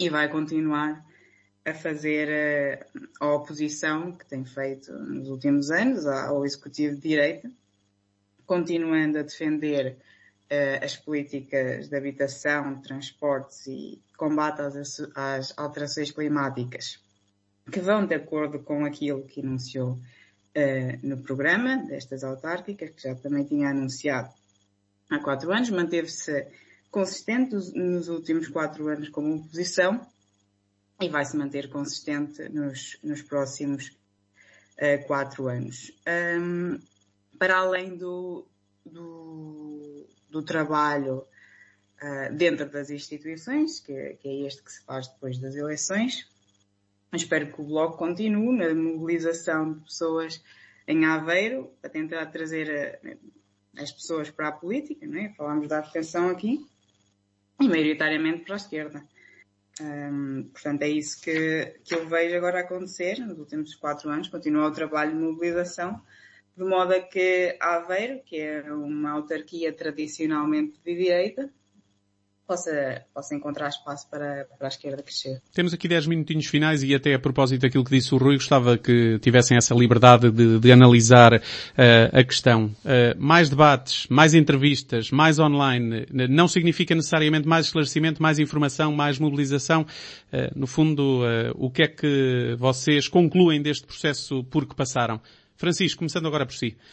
e vai continuar a fazer a, a oposição que tem feito nos últimos anos ao Executivo de Direita, continuando a defender uh, as políticas de habitação, de transportes e combate às, às alterações climáticas, que vão de acordo com aquilo que anunciou uh, no programa destas autárquicas, que já também tinha anunciado há quatro anos, manteve-se consistente nos últimos quatro anos como oposição e vai se manter consistente nos, nos próximos uh, quatro anos. Um, para além do, do, do trabalho uh, dentro das instituições, que, que é este que se faz depois das eleições, espero que o Bloco continue na mobilização de pessoas em Aveiro, a tentar trazer a, as pessoas para a política, não é? Falámos da abstenção aqui, e maioritariamente para a esquerda. Um, portanto, é isso que, que eu vejo agora acontecer nos últimos quatro anos. Continua o trabalho de mobilização, de modo a que Aveiro, que é uma autarquia tradicionalmente de direita, possa, possa encontrar espaço para, para a esquerda crescer. Temos aqui dez minutinhos finais e até a propósito daquilo que disse o Rui, gostava que tivessem essa liberdade de, de analisar uh, a questão. Uh, mais debates, mais entrevistas, mais online, não significa necessariamente mais esclarecimento, mais informação, mais mobilização. Uh, no fundo, uh, o que é que vocês concluem deste processo por que passaram? Francisco, começando agora por si.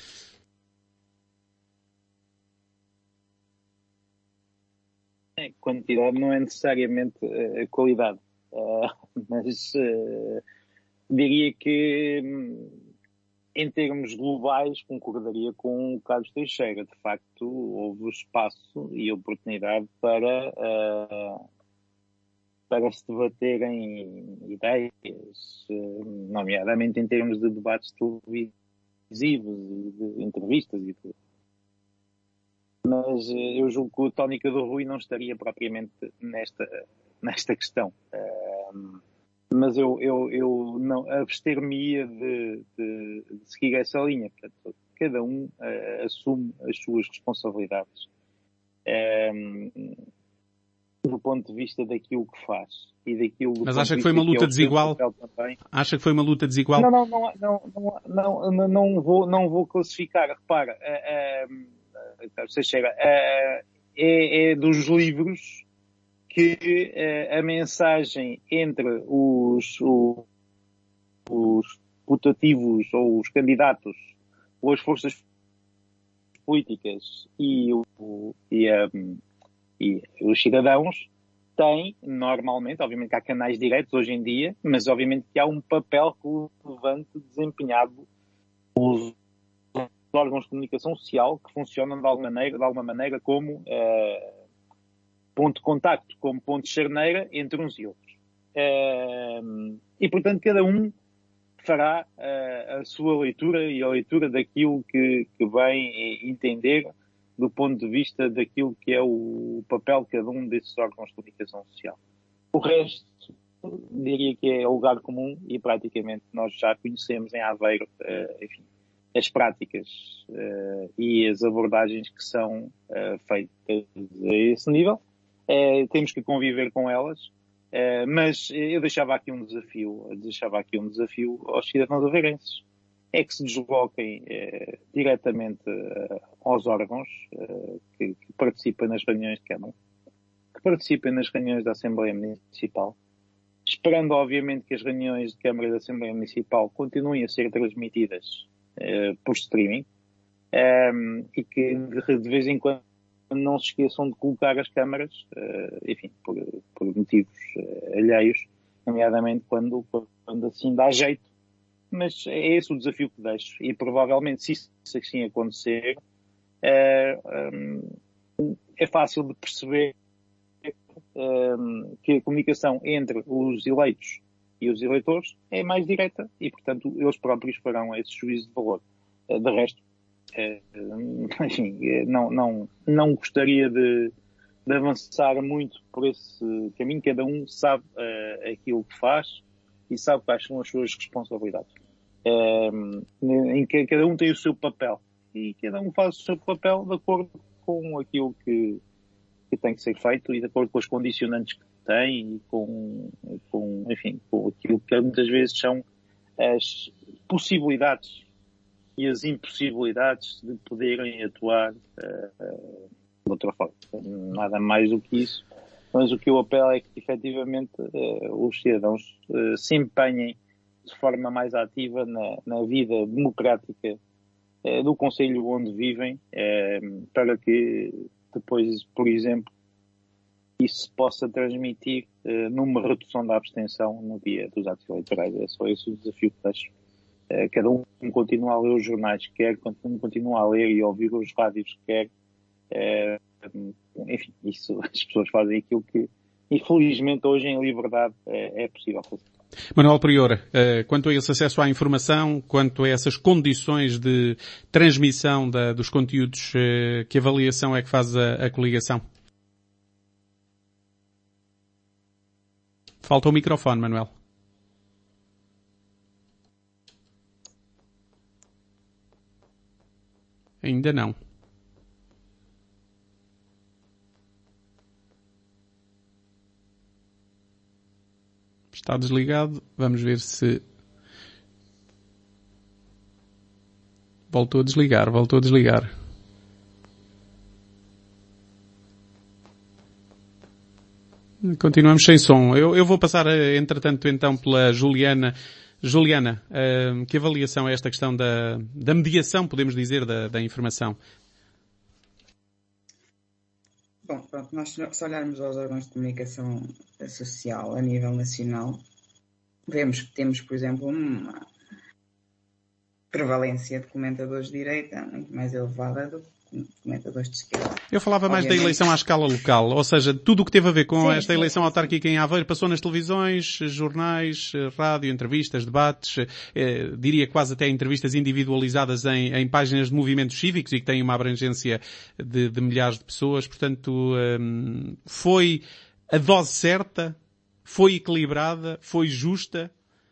Quantidade não é necessariamente a uh, qualidade, uh, mas uh, diria que em termos globais concordaria com o Carlos Teixeira. De facto, houve espaço e oportunidade para, uh, para se debaterem ideias, uh, nomeadamente em termos de debates televisivos e de entrevistas e de mas eu julgo que a tónica do Rui não estaria propriamente nesta, nesta questão. Uh, mas eu, eu, eu não abster-me-ia de, de, de seguir essa linha. Portanto, cada um uh, assume as suas responsabilidades uh, do ponto de vista daquilo que faz. E daquilo do mas ponto acha de que foi uma vista luta que é desigual? Acha que foi uma luta desigual? Não, não, não, não, não, não, não, vou, não vou classificar. Repara, uh, uh, Teixeira, é, é dos livros que a mensagem entre os, os, os putativos ou os candidatos ou as forças políticas e, o, e, a, e os cidadãos têm, normalmente, obviamente que há canais diretos hoje em dia, mas obviamente que há um papel relevante desempenhado pelos órgãos de comunicação social que funcionam de alguma maneira, de alguma maneira como uh, ponto de contacto, como ponto de charneira entre uns e outros. Uh, e, portanto, cada um fará uh, a sua leitura e a leitura daquilo que, que vem entender do ponto de vista daquilo que é o papel de cada um desses órgãos de comunicação social. O resto, diria que é lugar comum e praticamente nós já conhecemos em Aveiro, uh, enfim, as práticas uh, e as abordagens que são uh, feitas a esse nível. Uh, temos que conviver com elas, uh, mas eu deixava aqui um desafio, deixava aqui um desafio aos cidadãos aveirenses. É que se desloquem uh, diretamente uh, aos órgãos uh, que, que participam nas reuniões de Câmara, que participem nas reuniões da Assembleia Municipal, esperando obviamente que as reuniões de Câmara e da Assembleia Municipal continuem a ser transmitidas Uh, por streaming um, e que de vez em quando não se esqueçam de colocar as câmaras, uh, enfim, por, por motivos uh, alheios, nomeadamente quando, quando assim dá jeito. Mas é esse o desafio que deixo e provavelmente se isso assim acontecer uh, um, é fácil de perceber um, que a comunicação entre os eleitos e os eleitores é mais direta e, portanto, eles próprios farão esse juízo de valor. De resto, enfim, não, não, não gostaria de, de avançar muito por esse caminho. Cada um sabe uh, aquilo que faz e sabe quais são as suas responsabilidades. Uh, em que cada um tem o seu papel e cada um faz o seu papel de acordo com aquilo que, que tem que ser feito e de acordo com os condicionantes que tem e com, com, enfim, com aquilo que muitas vezes são as possibilidades e as impossibilidades de poderem atuar uh, de outra forma. Nada mais do que isso. Mas o que eu apelo é que, efetivamente, uh, os cidadãos uh, se empenhem de forma mais ativa na, na vida democrática uh, do concelho onde vivem, uh, para que depois, por exemplo, isso se possa transmitir uh, numa redução da abstenção no dia dos atos eleitorais. É só esse o desafio que deixo. Uh, cada um continua a ler os jornais que quer, cada um continua a ler e a ouvir os rádios que quer. Uh, enfim, isso, as pessoas fazem aquilo que, infelizmente, hoje em liberdade é, é possível fazer. Manuel Prior, uh, quanto a esse acesso à informação, quanto a essas condições de transmissão da, dos conteúdos, uh, que avaliação é que faz a, a coligação? Falta o microfone, Manuel. Ainda não. Está desligado. Vamos ver se... Voltou a desligar, voltou a desligar. Continuamos sem som. Eu, eu vou passar, entretanto, então, pela Juliana. Juliana, uh, que avaliação é esta questão da, da mediação, podemos dizer, da, da informação? Bom, pronto, nós se olharmos aos órgãos de comunicação social a nível nacional, vemos que temos, por exemplo, uma prevalência de comentadores de direita muito mais elevada do que comentadores de esquerda. Eu falava mais Obviamente. da eleição à escala local, ou seja, tudo o que teve a ver com sim, esta sim, eleição sim. autárquica em Aveiro passou nas televisões, jornais, rádio, entrevistas, debates, eh, diria quase até entrevistas individualizadas em, em páginas de movimentos cívicos e que têm uma abrangência de, de milhares de pessoas. Portanto, eh, foi a dose certa, foi equilibrada, foi justa.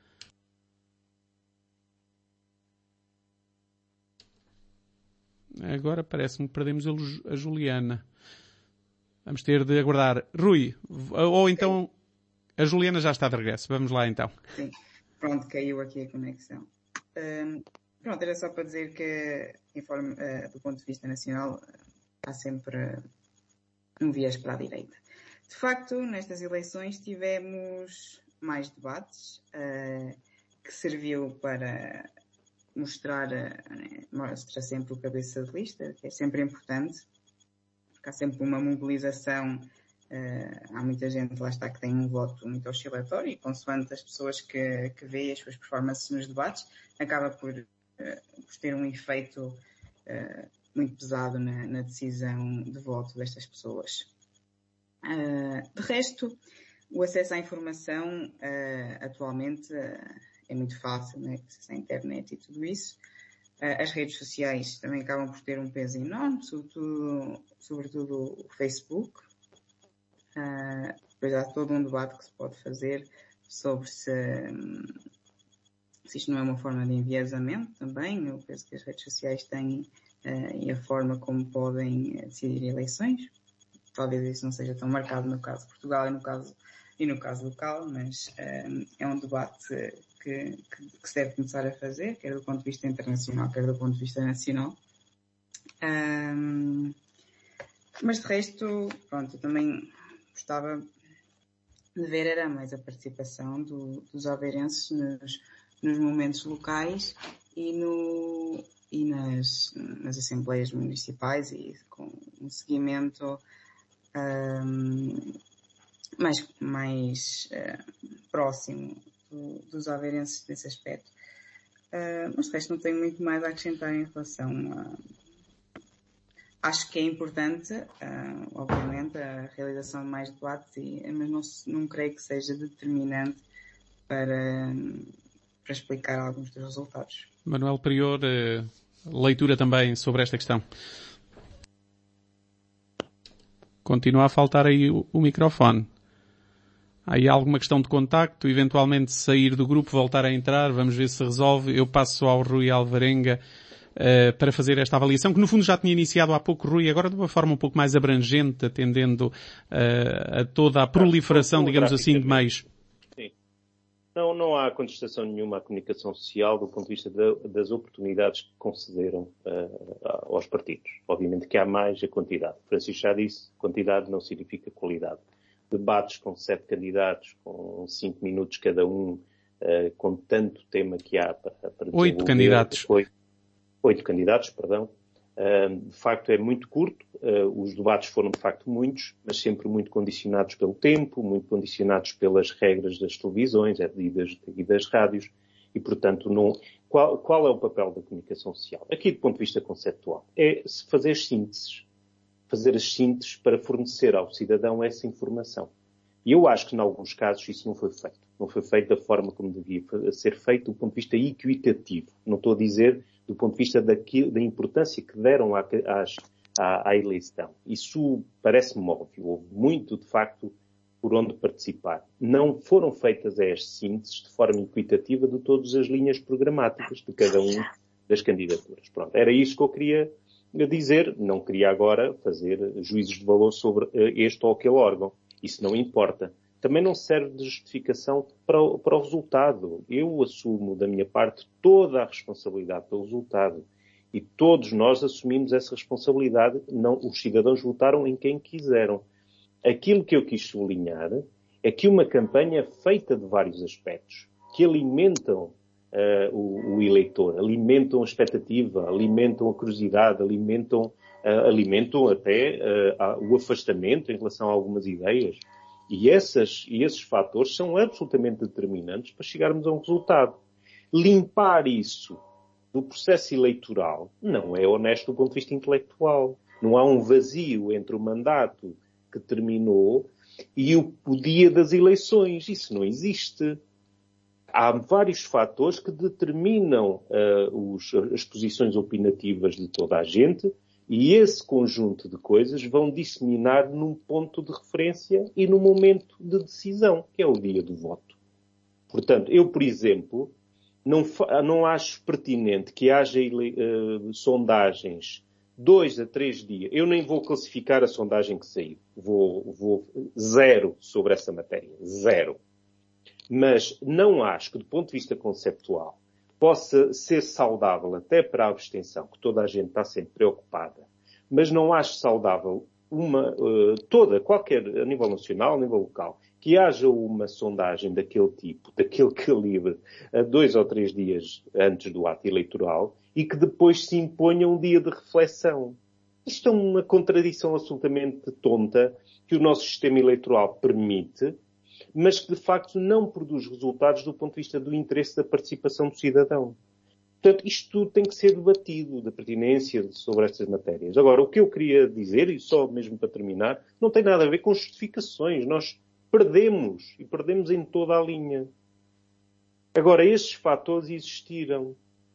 Agora parece-me que perdemos a Juliana. Vamos ter de aguardar. Rui, ou então a Juliana já está de regresso. Vamos lá então. Sim, pronto, caiu aqui a conexão. Um, pronto, era só para dizer que, informe, uh, do ponto de vista nacional, há sempre um viés para a direita. De facto, nestas eleições tivemos mais debates, uh, que serviu para... mostrar, mostra sempre o cabeça de lista, que é sempre importante, porque há sempre uma mobilização, uh, há muita gente, lá está, que tem um voto muito oscilatório e consoante as pessoas que, que vê as suas performances nos debates, acaba por, uh, por ter um efeito uh, muito pesado na, na decisão de voto destas pessoas. Uh, de resto, o acesso à informação uh, atualmente uh, é muito fácil, né? A internet e tudo isso. Uh, as redes sociais também acabam por ter um peso enorme, sobretudo, sobretudo o Facebook. Uh, depois há todo um debate que se pode fazer sobre se, se isto não é uma forma de enviesamento também, o peso que as redes sociais têm uh, e a forma como podem decidir eleições. Talvez isso não seja tão marcado no caso de Portugal e no caso, e no caso local, mas uh, é um debate que, que, que se deve começar a fazer, quer do ponto de vista internacional, quer do ponto de vista nacional. Um, mas de resto, pronto, eu também gostava de ver era mais a participação do, dos aveirenses nos, nos momentos locais e, no, e nas, nas assembleias municipais e com um seguimento um, mais, mais uh, próximo do, dos aveirenses nesse aspecto. Uh, mas de resto não tenho muito mais a acrescentar em relação a... Acho que é importante, uh, obviamente, a realização de mais debates, e, mas não, não creio que seja determinante para, para explicar alguns dos resultados. Manuel Prior, uh, leitura também sobre esta questão. Continua a faltar aí o, o microfone. Há aí alguma questão de contacto, eventualmente sair do grupo, voltar a entrar, vamos ver se resolve. Eu passo ao Rui Alvarenga uh, para fazer esta avaliação, que no fundo já tinha iniciado há pouco, Rui, agora de uma forma um pouco mais abrangente, atendendo uh, a toda a proliferação, digamos assim, de meios. Sim. Não, não há contestação nenhuma à comunicação social do ponto de vista de, das oportunidades que concederam uh, aos partidos. Obviamente que há mais a quantidade. Francisco já disse, quantidade não significa qualidade. Debates com sete candidatos, com cinco minutos cada um, uh, com tanto tema que há para, para Oito candidatos. Oito, oito candidatos, perdão. Uh, de facto é muito curto. Uh, os debates foram de facto muitos, mas sempre muito condicionados pelo tempo, muito condicionados pelas regras das televisões e das, e das rádios. E, portanto, não... qual, qual é o papel da comunicação social? Aqui, do ponto de vista conceptual, é fazer sínteses. fazer as sínteses para fornecer ao cidadão essa informação. E eu acho que, em alguns casos, isso não foi feito. Não foi feito da forma como devia ser feito, do ponto de vista equitativo. Não estou a dizer do ponto de vista daquilo, da importância que deram à, às, à, à eleição. Isso parece-me óbvio. Houve muito, de facto, por onde participar. Não foram feitas as sínteses de forma equitativa de todas as linhas programáticas de cada uma das candidaturas. Pronto, era isso que eu queria dizer, não queria agora fazer juízos de valor sobre este ou aquele órgão. Isso não importa. Também não serve de justificação para o, para o resultado. Eu assumo, da minha parte, toda a responsabilidade pelo resultado. E todos nós assumimos essa responsabilidade. Não, os cidadãos votaram em quem quiseram. Aquilo que eu quis sublinhar é que uma campanha feita de vários aspectos, que alimentam Uh, o, o eleitor, alimentam a expectativa, alimentam a curiosidade, alimentam, uh, alimentam até uh, o afastamento em relação a algumas ideias. E, essas, e esses fatores são absolutamente determinantes para chegarmos a um resultado. Limpar isso do processo eleitoral não é honesto do ponto de vista intelectual. Não há um vazio entre o mandato que terminou e o, o dia das eleições. Isso não existe. Há vários fatores que determinam uh, os, as posições opinativas de toda a gente e esse conjunto de coisas vão disseminar num ponto de referência e no momento de decisão, que é o dia do voto. Portanto, eu, por exemplo, não, não acho pertinente que haja uh, sondagens dois a três dias. Eu nem vou classificar a sondagem que saiu. Vou, vou zero sobre essa matéria. Zero. Mas não acho que, do ponto de vista conceptual, possa ser saudável até para a abstenção, que toda a gente está sempre preocupada, mas não acho saudável uma, uh, toda, qualquer, a nível nacional, a nível local, que haja uma sondagem daquele tipo, daquele calibre, a dois ou três dias antes do ato eleitoral, e que depois se imponha um dia de reflexão. Isto é uma contradição absolutamente tonta que o nosso sistema eleitoral permite, mas que de facto não produz resultados do ponto de vista do interesse da participação do cidadão. Portanto, isto tudo tem que ser debatido, da pertinência sobre estas matérias. Agora, o que eu queria dizer, e só mesmo para terminar, não tem nada a ver com justificações. Nós perdemos, e perdemos em toda a linha. Agora, estes fatores existiram.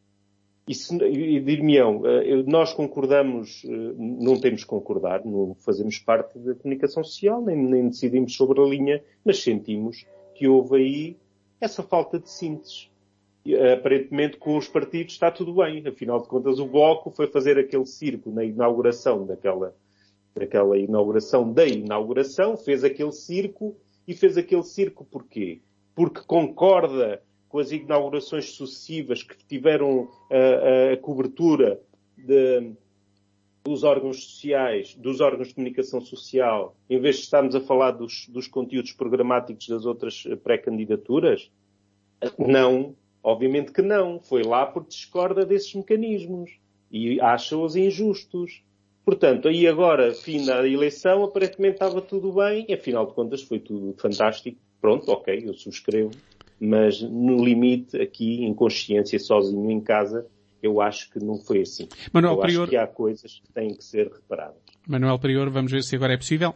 E, se, e dir-me-ão, nós concordamos, não temos que concordar, não fazemos parte da comunicação social, nem, nem decidimos sobre a linha, mas sentimos que houve aí essa falta de síntese. E, aparentemente, com os partidos está tudo bem. Afinal de contas, o Bloco foi fazer aquele circo na inauguração daquela, daquela inauguração da inauguração, fez aquele circo, e fez aquele circo porquê? Porque concorda com as inaugurações sucessivas que tiveram a, a cobertura de, dos órgãos sociais, dos órgãos de comunicação social, em vez de estarmos a falar dos, dos conteúdos programáticos das outras pré-candidaturas? Não, obviamente que não. Foi lá porque discorda desses mecanismos e acha-os injustos. Portanto, aí agora, fim da eleição, aparentemente estava tudo bem, e afinal de contas foi tudo fantástico. Pronto, ok, eu subscrevo. Mas, no limite, aqui, em consciência, sozinho em casa, eu acho que não foi assim. Manuel eu Prior... acho que há coisas que têm que ser reparadas. Manuel Prior, vamos ver se agora é possível.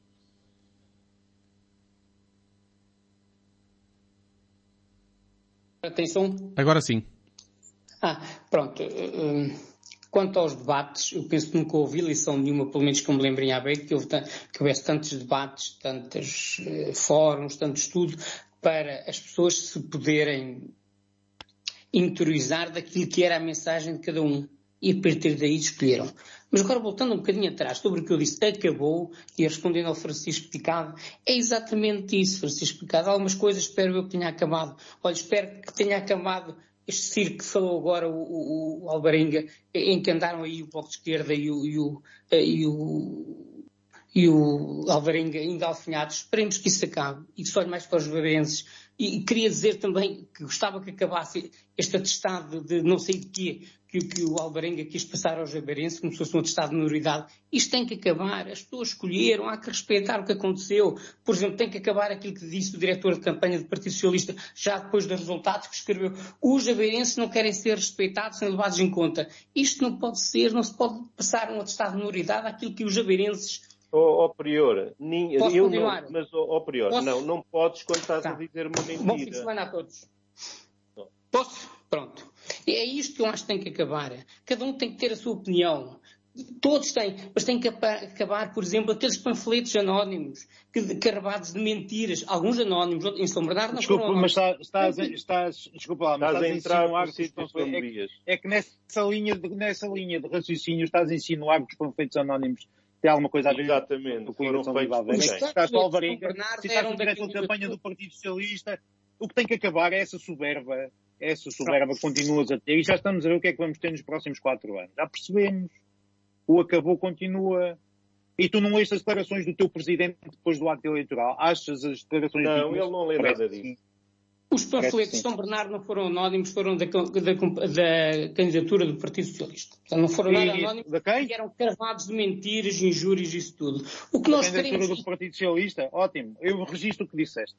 Atenção. Agora sim. Ah, pronto. Quanto aos debates, eu penso que nunca houve eleição nenhuma, pelo menos que eu me lembre em Aveiro, que, houve, que houvesse tantos debates, tantos uh, fóruns, tanto estudo, para as pessoas se poderem interiorizar daquilo que era a mensagem de cada um. e a partir daí escolheram. Mas agora, voltando um bocadinho atrás, sobre o que eu disse, acabou, e respondendo ao Francisco Picado, é exatamente isso, Francisco Picado. Algumas coisas espero eu que tenha acabado. Olha, espero que tenha acabado este circo que falou agora o, o, o Alvarenga, em que andaram aí o Bloco de Esquerda e o, e o, e o, e o Alvarenga engalfinhados. Esperemos que isso acabe e que se olhe mais para os varenses. E queria dizer também que gostava que acabasse este atestado de não sei de quê que, que o Alvarenga quis passar aos jabarenses, como se fosse um atestado de minoridade. Isto tem que acabar. As pessoas escolheram, há que respeitar o que aconteceu. Por exemplo, tem que acabar aquilo que disse o diretor de campanha do Partido Socialista, já depois dos resultados, que escreveu: os jabarenses não querem ser respeitados nem levados em conta. Isto não pode ser, não se pode passar um atestado de minoridade àquilo que os jabarenses... Ó oh, oh, Prior, ninguém, Posso eu continuar? não, mas ó oh, oh, Prior, Posso? não, não podes quando estás Tá. a dizer uma mentira. Bom fim de semana a todos. Posso? Pronto. É isto que eu acho que tem que acabar. Cada um tem que ter a sua opinião. Todos têm, mas tem que acabar, por exemplo, aqueles panfletos anónimos, que, carregados de mentiras. Alguns anónimos, em São Bernardo não Desculpa, foram mas anónimos. estás, estás, estás, desculpa lá, mas Estás estás a entrar insinuar por que os sítios panfletos- onde é, que, devias. é que nessa linha, de, nessa linha de raciocínio estás a insinuar que os panfletos anónimos têm alguma coisa a ver Exatamente, com a foram coligação de feitos por Alvarenga. quem? Se estás para o Alvarenga, São Bernardo se estás eram no diretor de daquele- campanha do Partido Socialista, o que tem que acabar é essa soberba, essa soberba que continuas a ter, e já estamos a ver o que é que vamos ter nos próximos quatro anos. Já percebemos. O acabou continua. E tu não leste as declarações do teu presidente depois do ato eleitoral? Achas as declarações Não, dignas? ele não lê Parece nada que disso. sim. Os panfletos de sim. São Bernardo não foram anónimos, foram da, da, da candidatura do Partido Socialista. Portanto, não foram nada E anónimos da quem? e eram carregados de mentiras, injúrias e isso tudo. O que A nós candidatura queremos... do Partido Socialista? Ótimo. Eu registro o que disseste.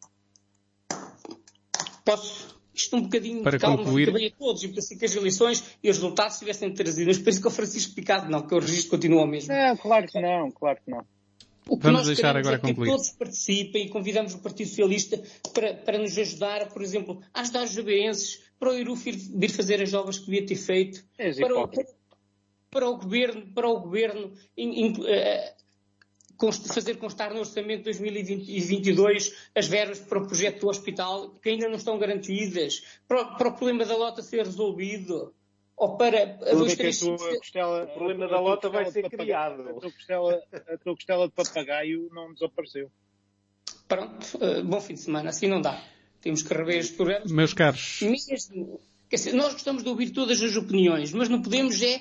Posso... Isto um bocadinho Para de calma, concluir- caberia a todos, e pensei que as eleições e os resultados tivessem trazido. Mas penso que o Francisco Picado não, que o registro continua o mesmo. Não, claro que não, claro que não. O que Vamos nós deixar queremos agora é que concluir. todos participem e convidamos o Partido Socialista para, para nos ajudar, por exemplo, a ajudar os jabaenses, para o Iruf ir, vir fazer as obras que devia ter feito, És para o, hipócrita. para o governo, para o governo in, in, uh, const, fazer constar no orçamento de dois mil e vinte e dois as verbas para o projeto do hospital, que ainda não estão garantidas, para, o- para o problema da lota ser resolvido, ou para a Tudo dois, é que a três, tua cinco, costela, O problema a da tua lota vai costela ser de papagaio- criado. A tua costela, a tua costela de papagaio não desapareceu. Pronto, uh, bom fim de semana, assim não dá. Temos que rever estes programas. Meus caros, Mesmo, quer dizer, nós gostamos de ouvir todas as opiniões, mas não podemos é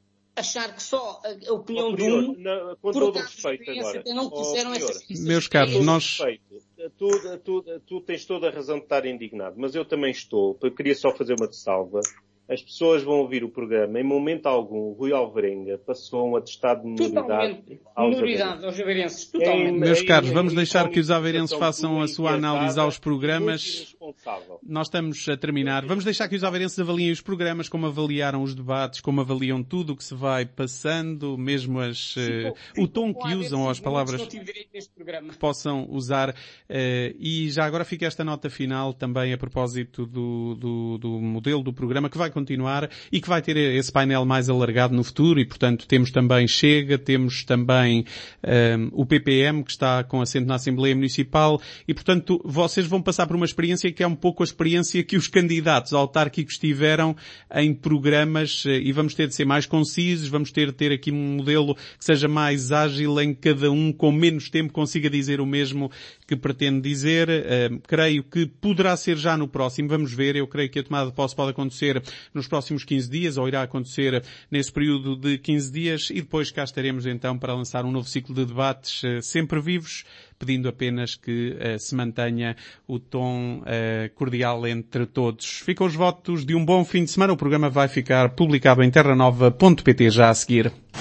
achar que só a, a opinião Ó, de Prior, um, na- com por todo o acaso, respeito experiência, agora. não Ó, fizeram Prior, essas listas. Meus caros, É, Com nós- respeito, tu, tu, tu tens toda a razão de estar indignado, mas eu também estou. Eu queria só fazer uma ressalva. As pessoas vão ouvir o programa. Em momento algum, o Rui Alvarenga passou um atestado de minoridade Totalmente. aos Minoridade aos javeirenses. Em- Totalmente. Meus em- caros, em- vamos em deixar que os aveirenses comunicação façam a sua análise enviesada aos programas. e muito irresponsável. Nós estamos a terminar. Vamos deixar que os aveirenses avaliem os programas, como avaliaram os debates, como avaliam tudo o que se vai passando, mesmo as, eh, o tom que usam, as palavras Não tive direito neste programa. possam usar. eh, e já agora fica esta nota final também a propósito do, do, do modelo do programa, que vai continuar e que vai ter esse painel mais alargado no futuro, e portanto temos também Chega, temos também eh, o P P M, que está com assento na Assembleia Municipal, e portanto vocês vão passar por uma experiência que é um pouco a experiência que os candidatos autárquicos tiveram em programas, eh, e vamos ter de ser mais concisos, vamos ter de ter aqui um modelo que seja mais ágil, em que cada um com menos tempo consiga dizer o mesmo que pretende dizer. Uh, creio que poderá ser já no próximo, vamos ver. Eu creio que a tomada de posse pode acontecer nos próximos quinze dias, ou irá acontecer nesse período de quinze dias, e depois cá estaremos então para lançar um novo ciclo de debates uh, sempre vivos, pedindo apenas que uh, se mantenha o tom uh, cordial entre todos. Ficam os votos de um bom fim de semana. O programa vai ficar publicado em terra nova ponto pt já a seguir.